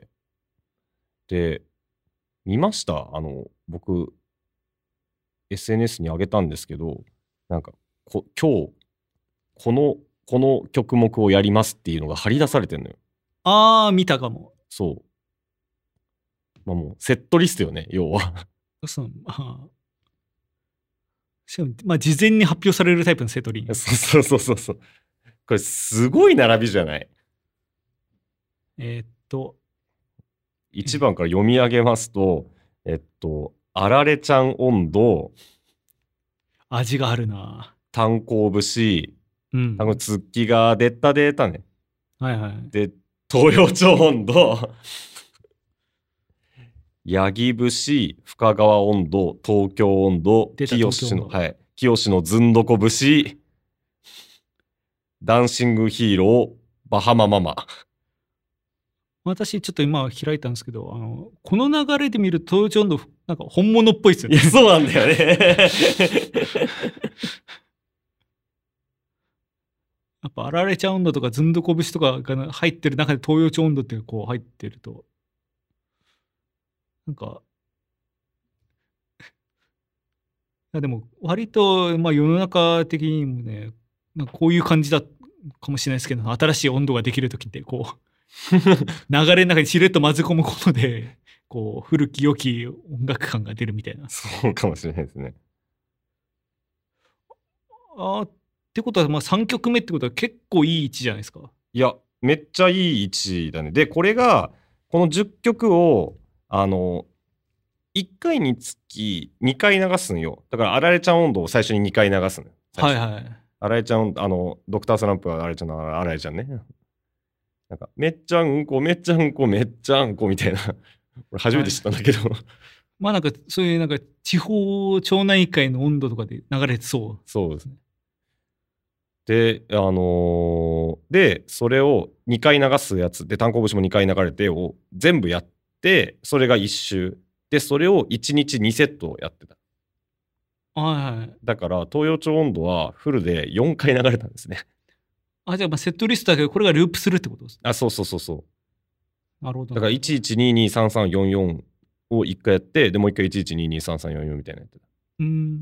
Speaker 2: で、見ました？あの、僕、エスエヌエス に上げたんですけど、なんか、こ今日、この、この曲目をやりますっていうのが張り出されてんのよ。
Speaker 1: ああ、見たかも。
Speaker 2: そう。まあもう、セットリストよね、要は。
Speaker 1: そう、まあ。しかも、まあ、事前に発表されるタイプのセトリン。
Speaker 2: そうそうそうそう。これ、すごい並びじゃない？
Speaker 1: えー、っと。
Speaker 2: いちばんから読み上げますと、えっと、あられちゃん温度。
Speaker 1: 味があるな。
Speaker 2: 炭鉱節。
Speaker 1: うん。
Speaker 2: あの、月が出たデータね。
Speaker 1: はいはい。
Speaker 2: で、東洋町温度。八木節、深川温度、東京温度、清の、はい。清のずんどこ節。ダンシングヒーロー、バハマママ。
Speaker 1: 私ちょっと今開いたんですけど、あのこの流れで見ると東洋温度なんか本物っぽいですよね。
Speaker 2: いや、そうなんだよね。
Speaker 1: やっぱあられちゃん温度とかずんどこ節とかが入ってる中で東洋町温度ってこう入ってるとなんかいやでも割とまあ世の中的にもね、なんかこういう感じだかもしれないですけど、新しい温度ができる時ってこう流れの中にしれっと混ぜ込むことでこう古き良き音楽感が出るみたいな。
Speaker 2: そうかもしれないですね。
Speaker 1: あってことはまあさんきょくめってことは結構いい位置じゃないですか。
Speaker 2: いやめっちゃいい位置だね。でこれがこのじゅっきょくをあのいっかいにつきにかい流すんよ。だからあられちゃん温度を最初ににかい流すの。
Speaker 1: はいはい。
Speaker 2: あられちゃん、あのドクタースランプはあられちゃんのあられちゃんね。なんかめっちゃうんこめっちゃうんこめっちゃうんこみたいな。俺初めて知ったんだけど、はい、
Speaker 1: まあなんかそういうなんか地方町内会の温度とかで流れてそう。
Speaker 2: そうですね。で、あのー、で、それをにかい流すやつで、炭鉱節もにかい流れてを全部やって、それがいっ周。で、それをいちにちにセットやってた。
Speaker 1: はいはい。
Speaker 2: だから、東洋町温度はフルでよんかい流れたんですね。
Speaker 1: あ、じゃあまあセットリストだけど、これがループするってことですね。
Speaker 2: あ、そうそうそうそう。
Speaker 1: なるほど。
Speaker 2: だから、いちいちににさんさんよんよんをいっかいやって、で、もういっかいいちいちににさんさんよんよんみたいなやってた。
Speaker 1: うん。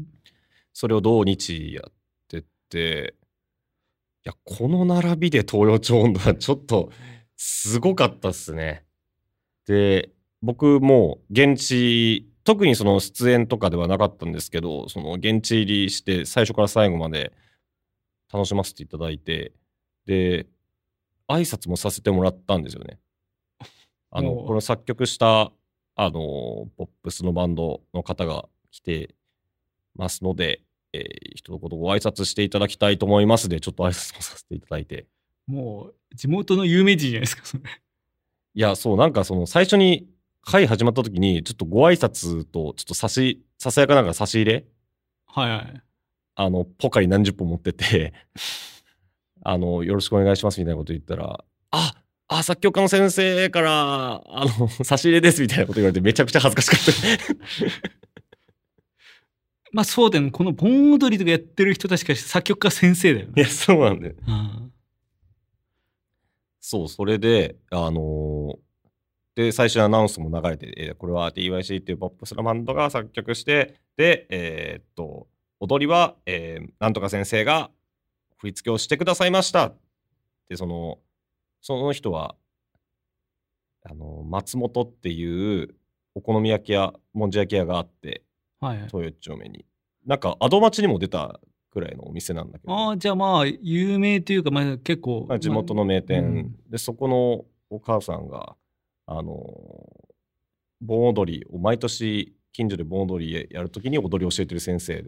Speaker 2: それを土日やってて、いや、この並びで東洋町温度はちょっとすごかったっすね。で、僕も現地、特にその出演とかではなかったんですけど、その現地入りして最初から最後まで楽しませていただいて、で、挨拶もさせてもらったんですよね。あの、この作曲した、あの、ポップスのバンドの方が来てますので、えー、一言ご挨拶していただきたいと思いますで、ちょっと挨拶もさせていただいて。
Speaker 1: もう、地元の有名人じゃないですか、それ。
Speaker 2: いや、そう、なんかその最初に会始まった時に、ちょっとご挨拶と、ちょっと差し、ささやかながら差し入れ
Speaker 1: はいはい。
Speaker 2: あの、ポカリ何十本持ってて、あの、よろしくお願いしますみたいなこと言ったら、あ、あ、作曲家の先生から、あの、差し入れですみたいなこと言われて、めちゃくちゃ恥ずかしかった。
Speaker 1: まあそうだよね。この盆踊りとかやってる人たちから作曲家先生だよね。
Speaker 2: いや、そうなんだよ。
Speaker 1: うん、そう、
Speaker 2: それで、あのー、で、最初にアナウンスも流れて、えー、これは ティーワイシー っていうポップスのバンドが作曲して、で、えー、っと、踊りは、えー、なんとか先生が振り付けをしてくださいました。で、その、その人は、あの、松本っていうお好み焼き屋、もんじゃ焼き屋があって、
Speaker 1: はいはい、
Speaker 2: 東洋一丁目に。なんか、アド町にも出たくらいのお店なんだけど。
Speaker 1: ああ、じゃあまあ、有名というか、まあ結構。
Speaker 2: まあ、地元の名店、
Speaker 1: まあうん、
Speaker 2: で、そこのお母さんが、あの、盆踊りを毎年近所で盆踊りやるときに踊りを教えてる先生で。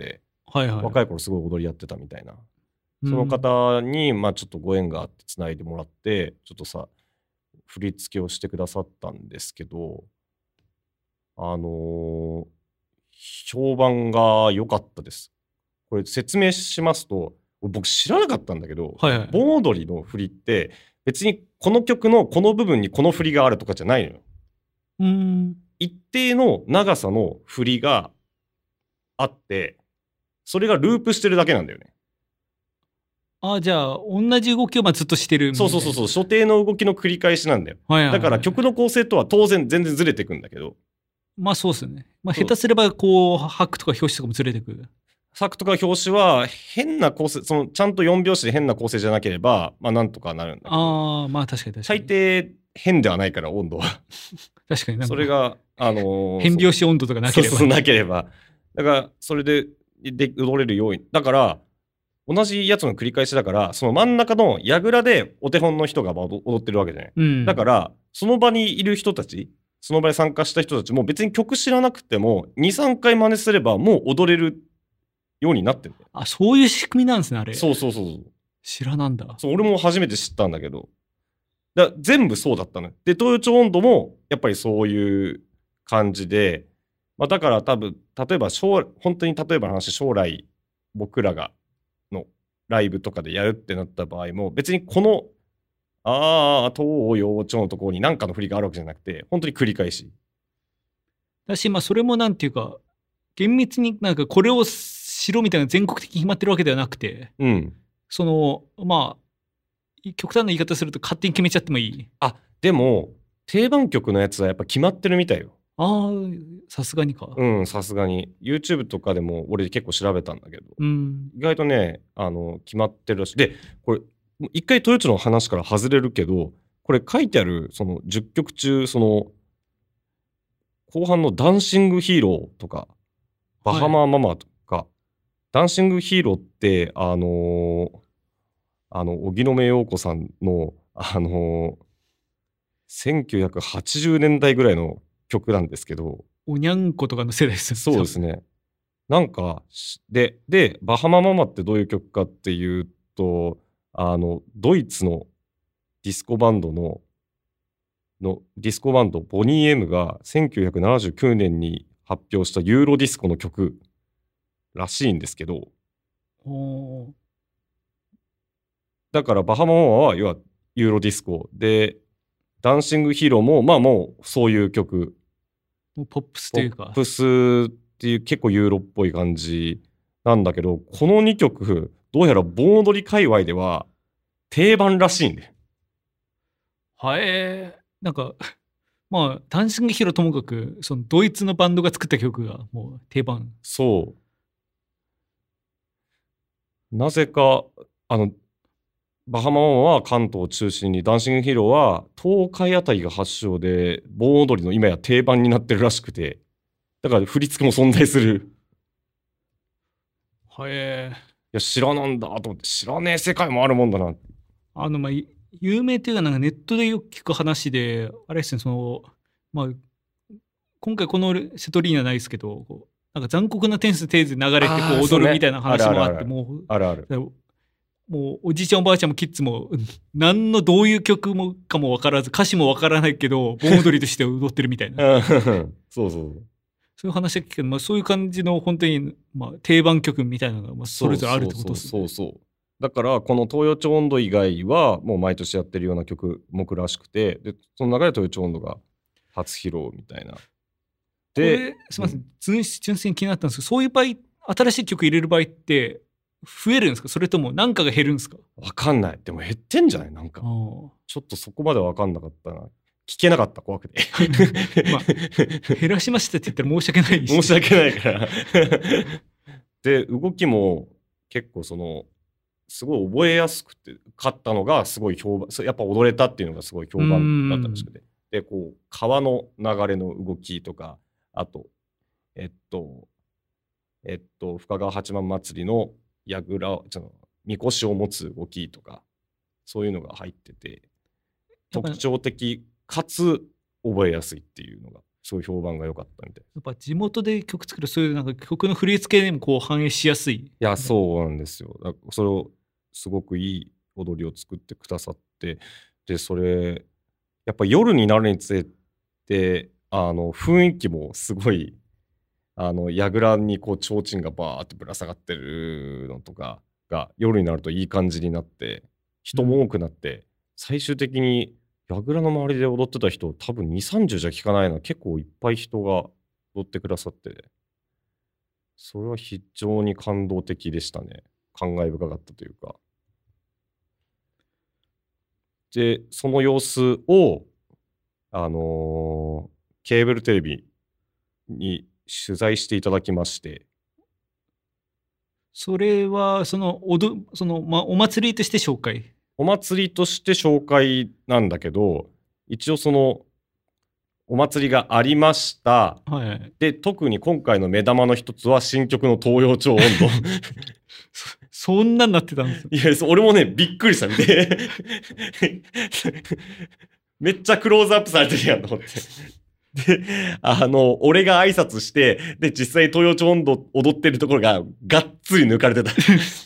Speaker 1: はいはい、
Speaker 2: 若い頃すごい踊りやってたみたいな、その方に、まあ、ちょっとご縁があってつないでもらって、ちょっとさ振り付けをしてくださったんですけど、あのー、評判が良かったです。これ説明しますと、僕知らなかったんだけど、
Speaker 1: はいはい、
Speaker 2: 盆踊りの振りって別にこの曲のこの部分にこの振りがあるとかじゃないのよ。
Speaker 1: うーん、
Speaker 2: 一定の長さの振りがあって、それがループしてるだけなんだよね。
Speaker 1: あ、じゃあ同じ動きをまあずっとしてるみたいな。
Speaker 2: そうそうそうそう、所定の動きの繰り返しなんだよ。
Speaker 1: はいはいはい、
Speaker 2: だから曲の構成とは当然全然ずれてくんだけど。
Speaker 1: まあそうですよね。まあ下手すればこう拍とか拍子とかもずれてくる。
Speaker 2: 拍とか拍子は変な構成、そのちゃんとよん拍子で変な構成じゃなければ、まあなんとかなるんだけど。
Speaker 1: ああ、まあ確かに確かに。
Speaker 2: 大抵変ではないから温度は。
Speaker 1: 確かになんか
Speaker 2: それが、あのー、
Speaker 1: 変拍子温度とかなければ。
Speaker 2: そうそうなければ。だからそれでで踊れるように。だから同じやつの繰り返しだから、その真ん中の櫓でお手本の人が踊ってるわけじゃない。うん、だからその場にいる人たち、その場に参加した人たちも別に曲知らなくてもに、さんかい真似すればもう踊れるようになってる。
Speaker 1: あ、そういう仕組みなんですね、あれ。
Speaker 2: そうそうそう。
Speaker 1: 知らなんだ。
Speaker 2: そう、俺も初めて知ったんだけど。だ全部そうだったのよ。で、東洋町温度もやっぱりそういう感じで、まあ、だから多分、例えば将来、本当に例えばの話、将来僕らがのライブとかでやるってなった場合も、別にこの、ああ、東洋町のところに何かの振りがあるわけじゃなくて、本当に繰り返し。
Speaker 1: だし、まあそれもなんていうか、厳密になんかこれをしろみたいな全国的に決まってるわけではなくて、
Speaker 2: うん、
Speaker 1: その、まあ、極端な言い方すると勝手に決めちゃってもいい。
Speaker 2: あ、でも、定番曲のやつはやっぱ決まってるみたいよ。
Speaker 1: ああ、さすがにか。
Speaker 2: うん、さすがに。YouTube とかでも俺結構調べたんだけど、
Speaker 1: うん、
Speaker 2: 意外とね、あの、決まってるらしい。で、これ、一回トヨチの話から外れるけど、これ書いてある、そのじゅっきょく中、その、後半のダンシングヒーローとか、バハマーママとか、はい、ダンシングヒーローって、あのー、あの、荻野目洋子さんの、あのー、せんきゅうひゃくはちじゅうねんだいぐらいの曲なんですけど、
Speaker 1: おにゃんことかの世代ですね。
Speaker 2: そうですね。なんか、で、で、バハマママってどういう曲かっていうと、あの、ドイツのディスコバンドの、のディスコバンド、ボニー・エムがせんきゅうひゃくななじゅうきゅうねんに発表したユーロディスコの曲らしいんですけど、
Speaker 1: お
Speaker 2: だからバハマママは要はユーロディスコで、ダンシングヒーローもまあもうそういう曲。
Speaker 1: もうポップスというか。
Speaker 2: ポップスっていう結構ユーロっぽい感じなんだけど、このにきょく、どうやら盆踊り界隈では定番らしいんで。
Speaker 1: はえー、なんか、まあ、ダンシングヒーローともかく、そのドイツのバンドが作った曲がもう定番。
Speaker 2: そう。なぜか、あの、バハマママは関東を中心に、ダンシングヒーローは東海あたりが発祥で、盆踊りの今や定番になってるらしくて、だから振り付けも存在する。
Speaker 1: はえー。い
Speaker 2: や、知らなんだと思って、知らねえ世界もあるもんだな。
Speaker 1: あの、まあ、有名っていうか、なんかネットでよく聞く話で、あれですね、その、まあ、今回このセトリーナないですけど、こうなんか残酷な点数テーズ流れてこう踊るみたいな話もあって、もう、
Speaker 2: あるある。
Speaker 1: もうおじいちゃんおばあちゃんもキッズも何のどういう曲もかも分からず歌詞も分からないけど盆踊りとして踊ってるみたいな
Speaker 2: そうそう
Speaker 1: そういう話だけど、まあ、そういう感じの本当に、まあ、定番曲みたいなのがまあそれぞれあるってことですね。
Speaker 2: そうそうそうそうだからこの東洋町温度以外はもう毎年やってるような曲目らしくて、でその中で東洋町温度が初披露みたいな。
Speaker 1: で、すみません、純粋に気になったんですけど、そういう場合新しい曲入れる場合って増えるんですか、それとも何かが減るんですか。
Speaker 2: わかんない。でも減ってんじゃないなんか。ちょっとそこまでわかんなかったな。聞けなかった、怖くて。
Speaker 1: まあ、減らしましたって言ったら申し訳ないし。
Speaker 2: 申し訳ないから。で、動きも結構その、すごい覚えやすくて、勝ったのがすごい評判、やっぱ踊れたっていうのがすごい評判だったらしくて。で、こう、川の流れの動きとか、あと、えっと、えっと、深川八幡祭りの櫓、そのみこしを持つ動きとか、そういうのが入ってて、特徴的かつ覚えやすいっていうのがすごい評判が良かったみたい。
Speaker 1: やっぱ地元で曲作る、そういうなんか曲の振り付けにもこう反映しやすい。
Speaker 2: いや、そうなんですよ。だそれをすごくいい踊りを作ってくださって、で、それ、やっぱ夜になるにつれて、あの、雰囲気もすごい、あの、櫓にこう、提灯がバーってぶら下がってるのとかが、夜になるといい感じになって、人も多くなって、うん、最終的に櫓の周りで踊ってた人、多分に、さんじゅうじゃ効かないの、結構いっぱい人が踊ってくださって、それは非常に感動的でしたね。感慨深かったというか。で、その様子を、あのー、ケーブルテレビに取材していただきまして。
Speaker 1: それは、その、おどその、ま、お祭りとして紹介？
Speaker 2: お祭りとして紹介なんだけど、一応その、お祭りがありました。
Speaker 1: はいはい。
Speaker 2: で、特に今回の目玉の一つは新曲の東洋町温度。
Speaker 1: そ、そんなんなってたんですよ。
Speaker 2: いや、俺もね、びっくりした。で、めっちゃクローズアップされてるやんと思って。で、あの、俺が挨拶して、で、実際東洋町温度踊ってるところががっつり抜かれてた。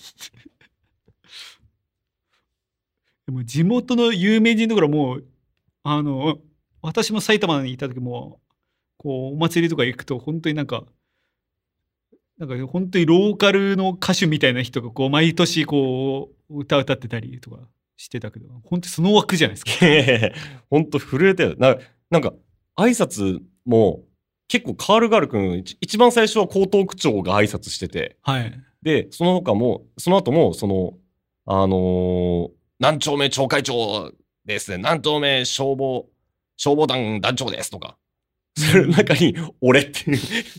Speaker 1: でも地元の有名人ところもう、あの、私も埼玉にいた時も、こう、お祭りとか行くと、本当になんか、なんか本当にローカルの歌手みたいな人が、こう、毎年こう、歌歌ってたりとかしてたけど、本当にその枠じゃないですか。
Speaker 2: 本当震えたよ。な、なんか、挨拶も、結構カールガール君、一番最初は江東区長が挨拶してて、
Speaker 1: はい。
Speaker 2: で、その他も、その後も、その、あのー、何丁目町会長ですね、何丁目消防、消防団団長ですとか、それの中に、俺っていう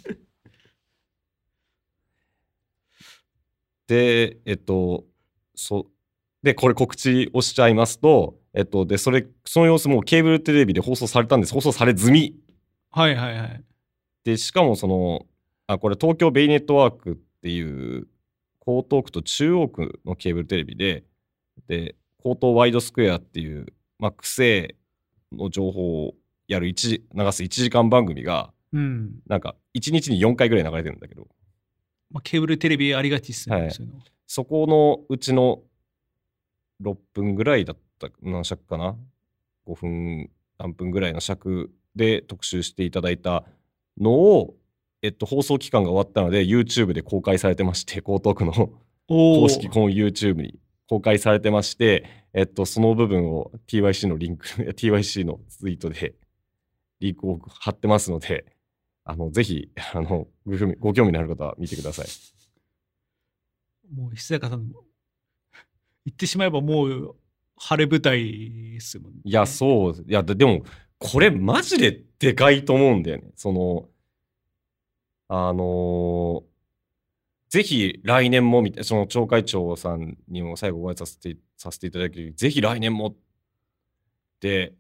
Speaker 2: で、えっと、そ、で、これ告知をしちゃいますと、えっと、で、それ、その様子もケーブルテレビで放送されたんです。放送され済み。
Speaker 1: はいはいはい。
Speaker 2: で、しかもその、あ、これ東京ベイネットワークっていう、江東区と中央区のケーブルテレビで、で、江東ワイドスクエアっていう、まあ、区政の情報をやる一流すいちじかん番組が、
Speaker 1: うん、
Speaker 2: なんかいちにちによんかいぐらい流れてるんだけど、
Speaker 1: まあ、ケーブルテレビありがちっすね、
Speaker 2: はい、
Speaker 1: そういうの。
Speaker 2: そこのうちのろっぷんぐらいだった何尺かな、ごふん何分ぐらいの尺で特集していただいたのを、えっと、放送期間が終わったので YouTube で公開されてまして、江東区の公式この YouTube に公開されてまして、えっと、その部分を ティーワイシー のリンクティーワイシー のツイートでリンクを貼ってますので、あのぜひあの ご, ご興味のある方は見てください。
Speaker 1: もう石坂さん言ってしまえばもう晴れ舞台ですもんね。
Speaker 2: いや、そう。いや、でも、これマジででかいと思うんだよね。その、あのー、ぜひ来年も、その町会長さんにも最後ご挨拶させて、させていただき、ぜひ来年もって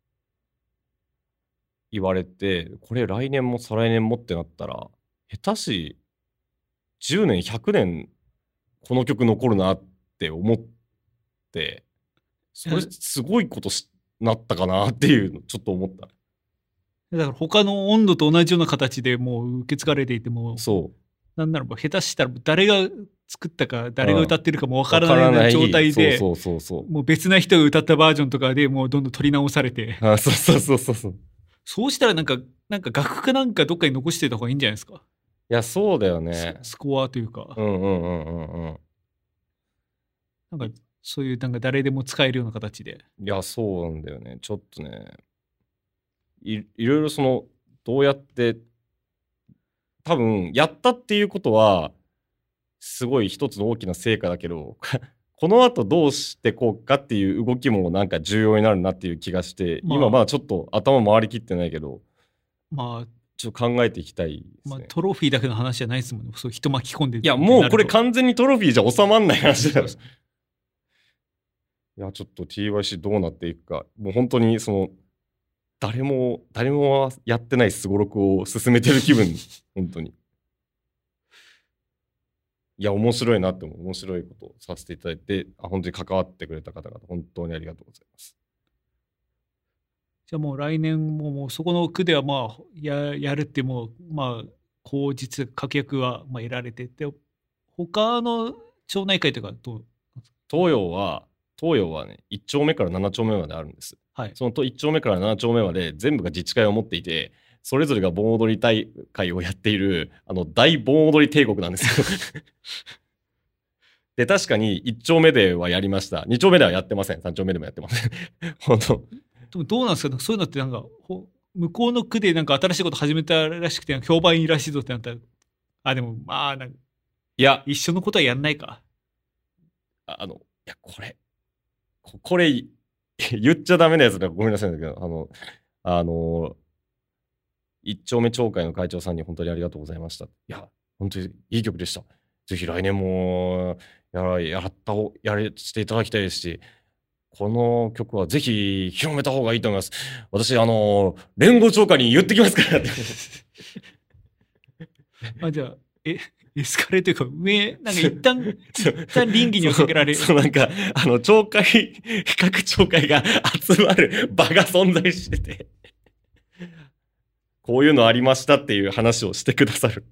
Speaker 2: 言われて、これ来年も再来年もってなったら、下手しじゅうねん、ひゃくねんこの曲残るなって思って、それすごいことしなったかなっていうのちょっと思った。
Speaker 1: だから他の温度と同じような形でもう受け継がれていても、
Speaker 2: そう
Speaker 1: なんならば下手したら誰が作ったか誰が歌ってるかもわからない状態で、
Speaker 2: そうそうそうそう、
Speaker 1: もう別な人が歌ったバージョンとかでもうどんどん取り直されて、
Speaker 2: あ、そうそうそうそうそう。
Speaker 1: そうしたらなんかなんか楽譜かなんかどっかに残してた方がいいんじゃないですか。
Speaker 2: いや、そうだよね。
Speaker 1: スコアというか、
Speaker 2: うんうんうんうんうん。
Speaker 1: なんかそういうなんか誰でも使えるような形で。
Speaker 2: いや、そうなんだよね。ちょっとね、いいろいろそのどうやって多分やったっていうことはすごい一つの大きな成果だけど、この後どうしてこうかっていう動きもなんか重要になるなっていう気がして、まあ、今まだちょっと頭回りきってないけど、
Speaker 1: まあ
Speaker 2: ちょっと考えていきたいですね。
Speaker 1: まあ、トロフィーだけの話じゃないですもんね。そう人巻き込んで。
Speaker 2: いや、もうこれ完全にトロフィーじゃ収まんない話だよ。いや、ちょっと ティーワイシー どうなっていくか、もう本当にその誰も誰もやってないすごろくを進めてる気分本当に。いや、面白いなって思う。面白いことをさせていただいて、あ、本当に関わってくれた方々、本当にありがとうございます。
Speaker 1: じゃあもう来年ももうそこの区ではまあ や, やるってもうまあ口実確約はまあ得られてて、他の町内会とかどう？
Speaker 2: 東洋は東洋はねいっ丁目からなな丁目まであるんです。はい、そのといっ丁目からなな丁目まで全部が自治会を持っていて、それぞれが盆踊り大会をやっているあの大盆踊り帝国なんですよ。で確かにいっ丁目ではやりました。に丁目ではやってません。さん丁目でもやってません。本当。
Speaker 1: でもどうなんですか、そういうのってなんか向こうの区でなんか新しいこと始めたらしくて評判いいらしいぞってなったら、あでもまあなんかいや一緒のことはやんないか。
Speaker 2: あのいやこれここれ言っちゃダメなやつだ、ごめんなさいだけど、あのあの一丁目町会の会長さんに本当にありがとうございました。いや本当にいい曲でした。ぜひ来年もやらやったやれしていただきたいですし、この曲はぜひ広めた方がいいと思います。私あの連合長官に言ってきますからって。
Speaker 1: あじゃあえエスカレートいうか上なんか一旦一旦倫理にかけられる。
Speaker 2: そうなんかあの町会各町会が集まる場が存在してて、こういうのありましたっていう話をしてくださるって。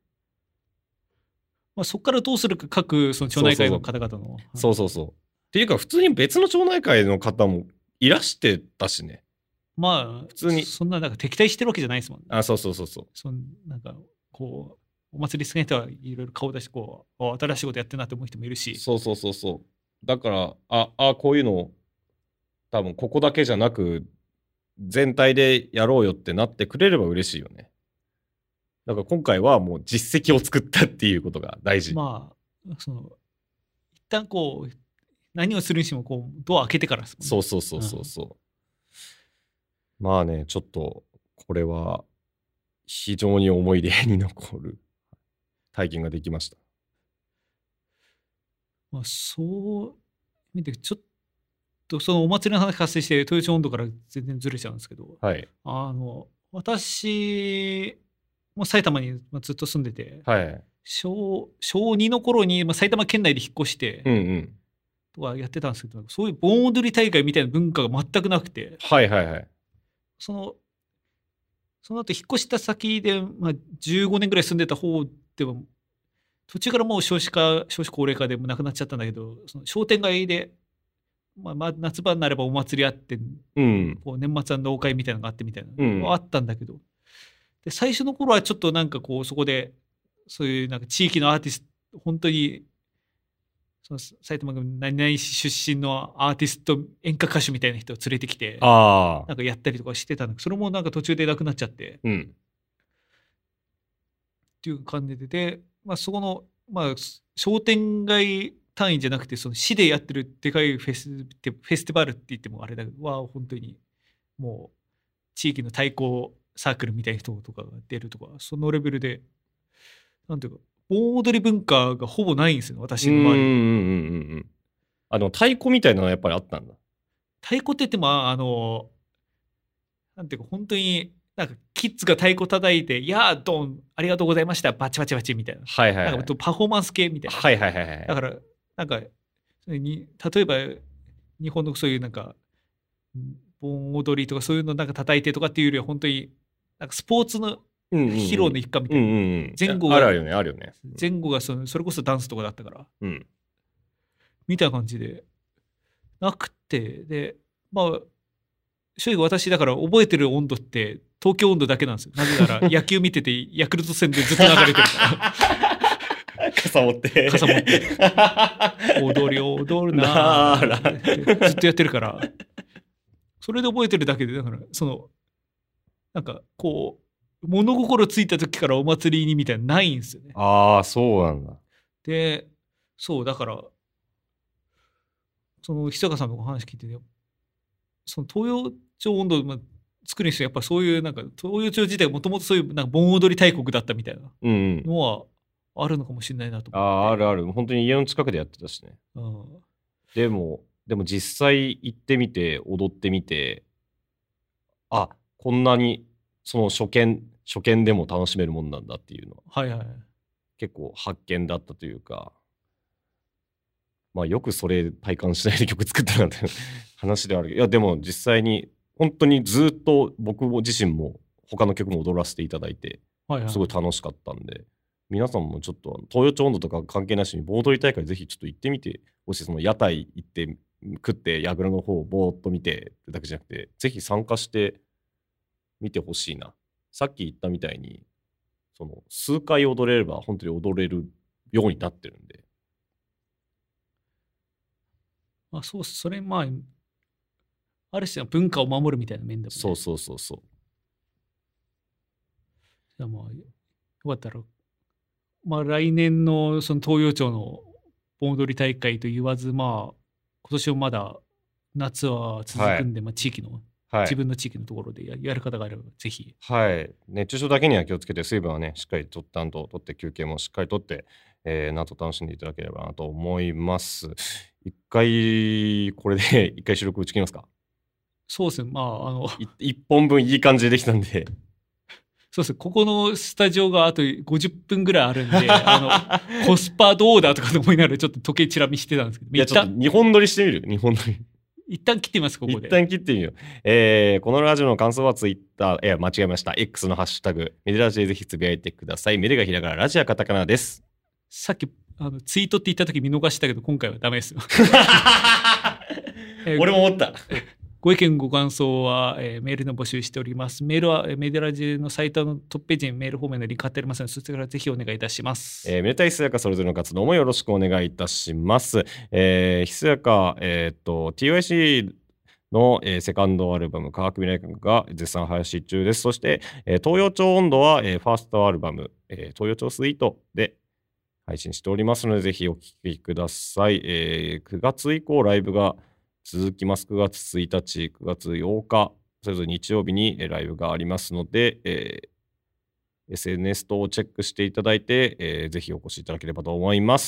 Speaker 1: まあそこからどうするか各その町内会の方々の。
Speaker 2: そうそうそう。っていうか普通に別の町内会の方もいらしてたしね。
Speaker 1: まあ普通にそんななんか敵対してるわけじゃないですもんね。
Speaker 2: あそうそうそうそう。
Speaker 1: そんなんかこう。お祭り好きな人はいろいろ顔出してこう新しいことやってるなって思う人もいるし、
Speaker 2: そうそうそうそう。だからああこういうの多分ここだけじゃなく全体でやろうよってなってくれれば嬉しいよね。だから今回はもう実績を作ったっていうことが大事。
Speaker 1: まあその一旦こう何をするにしてもこうドア開けてからですもんね。
Speaker 2: そうそうそうそうそう。うん、まあねちょっとこれは非常に思い出に残る体験ができました。
Speaker 1: まあそう見てちょっとそのお祭りの話発生して豊町温度から全然ずれちゃうんですけど、
Speaker 2: はい、
Speaker 1: あの私も埼玉にずっと住んでて、
Speaker 2: はい、
Speaker 1: 小小にの頃に埼玉県内で引っ越して、
Speaker 2: うんうん、
Speaker 1: とかやってたんですけど、そういう盆踊り大会みたいな文化が全くなくて、
Speaker 2: はいはいはい、
Speaker 1: そのその後引っ越した先で、まあ、じゅうごねんぐらい住んでた方では途中からもう少子化少子高齢化でもなくなっちゃったんだけど、その商店街で、まあ、まあ夏場になればお祭りあって、
Speaker 2: うん、
Speaker 1: こう年末は納会みたいなのがあってみたいなのがあったんだけど、うん、で最初の頃はちょっとなんかこうそこでそういうなんか地域のアーティスト本当にその埼玉県何々市出身のアーティスト演歌歌手みたいな人を連れてきてなんかやったりとかしてたんだけど、それもなんか途中でなくなっちゃって、
Speaker 2: うん、
Speaker 1: っていう感じでで、まあ、そこの、まあ、商店街単位じゃなくてその市でやってるでかいフェスフェスティバルって言ってもあれだけどは本当にもう地域の対抗サークルみたいな人とかが出るとかそのレベルでなんていうか盆踊り文化がほぼないんですよ私の周り。うんうんうんう
Speaker 2: ん。あの太鼓みたいなのはやっぱりあったんだ。
Speaker 1: 太鼓って言ってもあのなんていうか本当になんかキッズが太鼓叩いて「やードンありがとうございましたバチバチバチ」みたいな、
Speaker 2: はいはいはい、
Speaker 1: なんかパフォーマンス系みたいな、
Speaker 2: はいはいはいはい、
Speaker 1: だからなんかに例えば日本のそういうなんか盆踊りとかそういうのなんか叩いてとかっていうよりは本当になんかスポーツの披露の一環みたいな、うんうんうん、前後が
Speaker 2: あるよねあるよね、
Speaker 1: 前後がそのそれこそダンスとかだったから、
Speaker 2: うん、
Speaker 1: みたいな感じでなくて、でまあ正直私だから覚えてる温度って東京温度だけなんですよ。なぜなら野球見ててヤクルト戦でずっと流れてるから
Speaker 2: 傘持って
Speaker 1: 傘持って踊り踊るなーずっとやってるからそれで覚えてるだけで、だからそのなんかこう物心ついた時からお祭りにみたいなないんですよね。
Speaker 2: ああそうなんだ。
Speaker 1: でそうだからその久川さんのお話聞いてね、その東洋町温度、まあ、作るにしてやっぱそういうなんか東洋町自体もともとそういうなんか盆踊り大国だったみたいなのはあるのかもしれないなと思って、うん、
Speaker 2: ああるある本当に家の近くでやってたしね、うん、でもでも実際行ってみて踊ってみてあこんなにその初見初見でも楽しめるもんなんだっていうのは、
Speaker 1: はいはい、
Speaker 2: 結構発見だったというか、まあよくそれ体感しないで曲作ったなんて話ではあるけど、いやでも実際に本当にずっと僕も自身も他の曲も踊らせていただいて、はいはい、すごい楽しかったんで、皆さんもちょっと東洋町温度とか関係なしに盆踊り大会ぜひちょっと行ってみてほしい。その屋台行って食って櫓の方をぼーっと見てってだけじゃなくて、ぜひ参加してみてほしいな。さっき言ったみたいにその数回踊れれば本当に踊れるようになってるんで。
Speaker 1: あ、そう、それまあある種の文化を守るみたいな面でも、ね、
Speaker 2: そうそうそうそう。
Speaker 1: じゃあまあよかったら、まあ来年のその東洋町の盆踊り大会と言わず、まあ今年もまだ夏は続くんで、はい、まあ地域の、はい、自分の地域のところで や, やる方があればぜひ。
Speaker 2: はい。熱中症だけには気をつけて、水分はねしっかりとったんと取って、休憩もしっかりとって、えー、夏を楽しんでいただければなと思います。一回これで一回収録打ち切りますか。
Speaker 1: そうですね。まああの
Speaker 2: 一本分いい感じでできたんで。
Speaker 1: そうですね。ここのスタジオがあとごじゅっぷんぐらいあるんで、あのコスパどうだとかと思いながらちょっと時計チラ見してたんですけど。
Speaker 2: いやちょっとにほん撮りしてみる。にほん撮り。
Speaker 1: 一旦切ってみます、ここで。
Speaker 2: 一旦切ってみよう。えー、このラジオの感想はツイッター、いや、間違えました。X のハッシュタグ、メデラジでぜひつぶやいてください。メデがひらがな、ラジはカタカナです。
Speaker 1: さっきあのツイートって言った時見逃したけど、今回はダメですよ。
Speaker 2: えー、俺も思った。
Speaker 1: ご意見ご感想は、えー、メールの募集しております。メールは、えー、メデラジのサイトのトップページにメールフォームのリンク貼ってありますので、そちらからぜひお願いいたします。
Speaker 2: えー、めでたいひそやかそれぞれの活動もよろしくお願いいたします。えー、ひそやか、えー、っと ティーオーアイシー の、えー、セカンドアルバム科学未来館が絶賛配信中です。そして、えー、東洋町温度は、えー、ファーストアルバム、えー、東洋町スイートで配信しておりますので、ぜひお聴きください。えー、くがつ以降ライブが続きます。くがつついたち、くがつようか、それぞれ日曜日にライブがありますので、えー、エスエヌエス 等をチェックしていただいて、えー、ぜひお越しいただければと思います。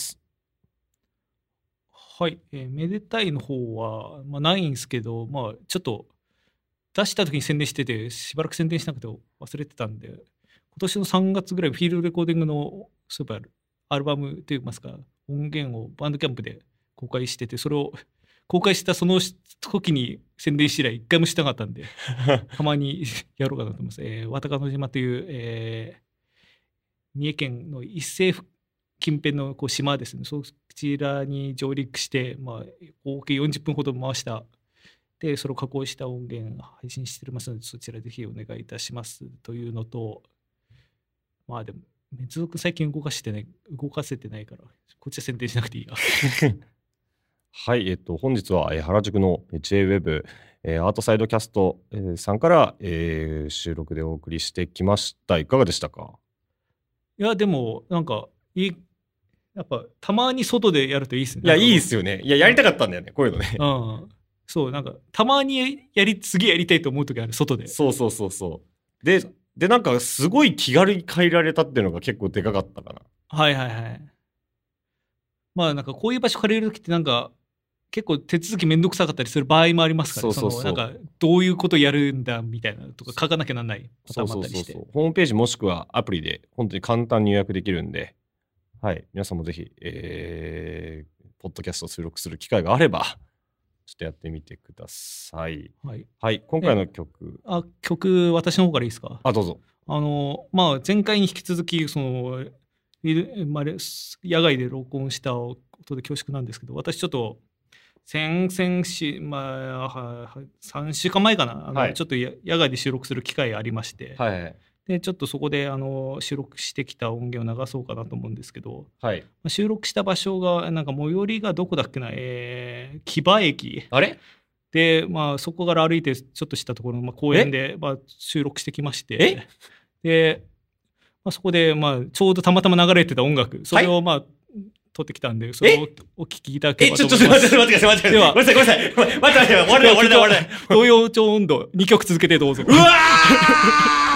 Speaker 1: はい、えー、めでたいの方は、まあ、ないんですけど、まあ、ちょっと出した時に宣伝してて、しばらく宣伝しなくて忘れてたんで、今年のさんがつぐらいフィールドレコーディングのスーパーアルバムといいますか、音源をバンドキャンプで公開してて、それを公開したその時に宣伝して以来一回もしてなかったんでたまにやろうかなと思います。えー、渡鹿野島という、えー、三重県の一斉近辺のこう島ですね。そちらに上陸して、まあ、合計よんじゅっぷんほど回したで、それを加工した音源配信してますので、そちらぜひお願いいたしますというのと、まあでも熱続最近動かしてない動かせてないから、こっちは宣伝しなくていいや。
Speaker 2: はい、えっと、本日は、えー、原宿の ジェイウェブ、えー、アートサイドキャスト、えー、さんから、えー、収録でお送りしてきました。いかがでしたか？
Speaker 1: いや、でも、なんか、いい、やっぱ、たまに外でやるといいですね。
Speaker 2: いや、いいですよね。いや、やりたかったんだよね、こういうのね。
Speaker 1: うん。そう、なんか、たまにやり、次やりたいと思うときある、外で。
Speaker 2: そうそうそうそう。で、で、なんか、すごい気軽に変えられたっていうのが結構でかかったかな。
Speaker 1: はいはいはい。まあ、なんか、こういう場所借りるときって、なんか、結構手続きめんどくさかったりする場合もありますからね。そうそうそう。なんかどういうことやるんだみたいなとか書かなきゃならないパターンもあったりして。そうそうそうそう。ホ
Speaker 2: ームページもしくはアプリで本当に簡単に予約できるんで、はい、皆さんもぜひ、えー、ポッドキャストを収録する機会があれば、ちょっとやってみてください。
Speaker 1: はい。
Speaker 2: はい、今回の曲。
Speaker 1: あ、曲、私の方からいいですか？
Speaker 2: あ、どうぞ。
Speaker 1: あの、まあ、前回に引き続き、その、まあ、野外で録音したことで恐縮なんですけど、私ちょっと、先々週、まあ、さんしゅうかんまえかな、あの、はい、ちょっと野外で収録する機会がありまして、
Speaker 2: はいはい、
Speaker 1: でちょっとそこであの収録してきた音源を流そうかなと思うんですけど、
Speaker 2: はい、
Speaker 1: まあ、収録した場所がなんか最寄りがどこだっけな、えー、木場駅
Speaker 2: あれ
Speaker 1: で、まあ、そこから歩いてちょっとしたところの、まあ、公園で、まあ、収録してきまして、で、まあ、そこで、まあ、ちょうどたまたま流れてた音楽、それをまあ、はい、撮ってきたんで、それをお聞きいただければと思います。
Speaker 2: え、ちょっと待って待って待って待って。では、ごめんなさい、ごめんなさい。待って待って、終われない、終われない、終われない。
Speaker 1: 東洋町温度にきょく続けてどうぞ。
Speaker 2: うわー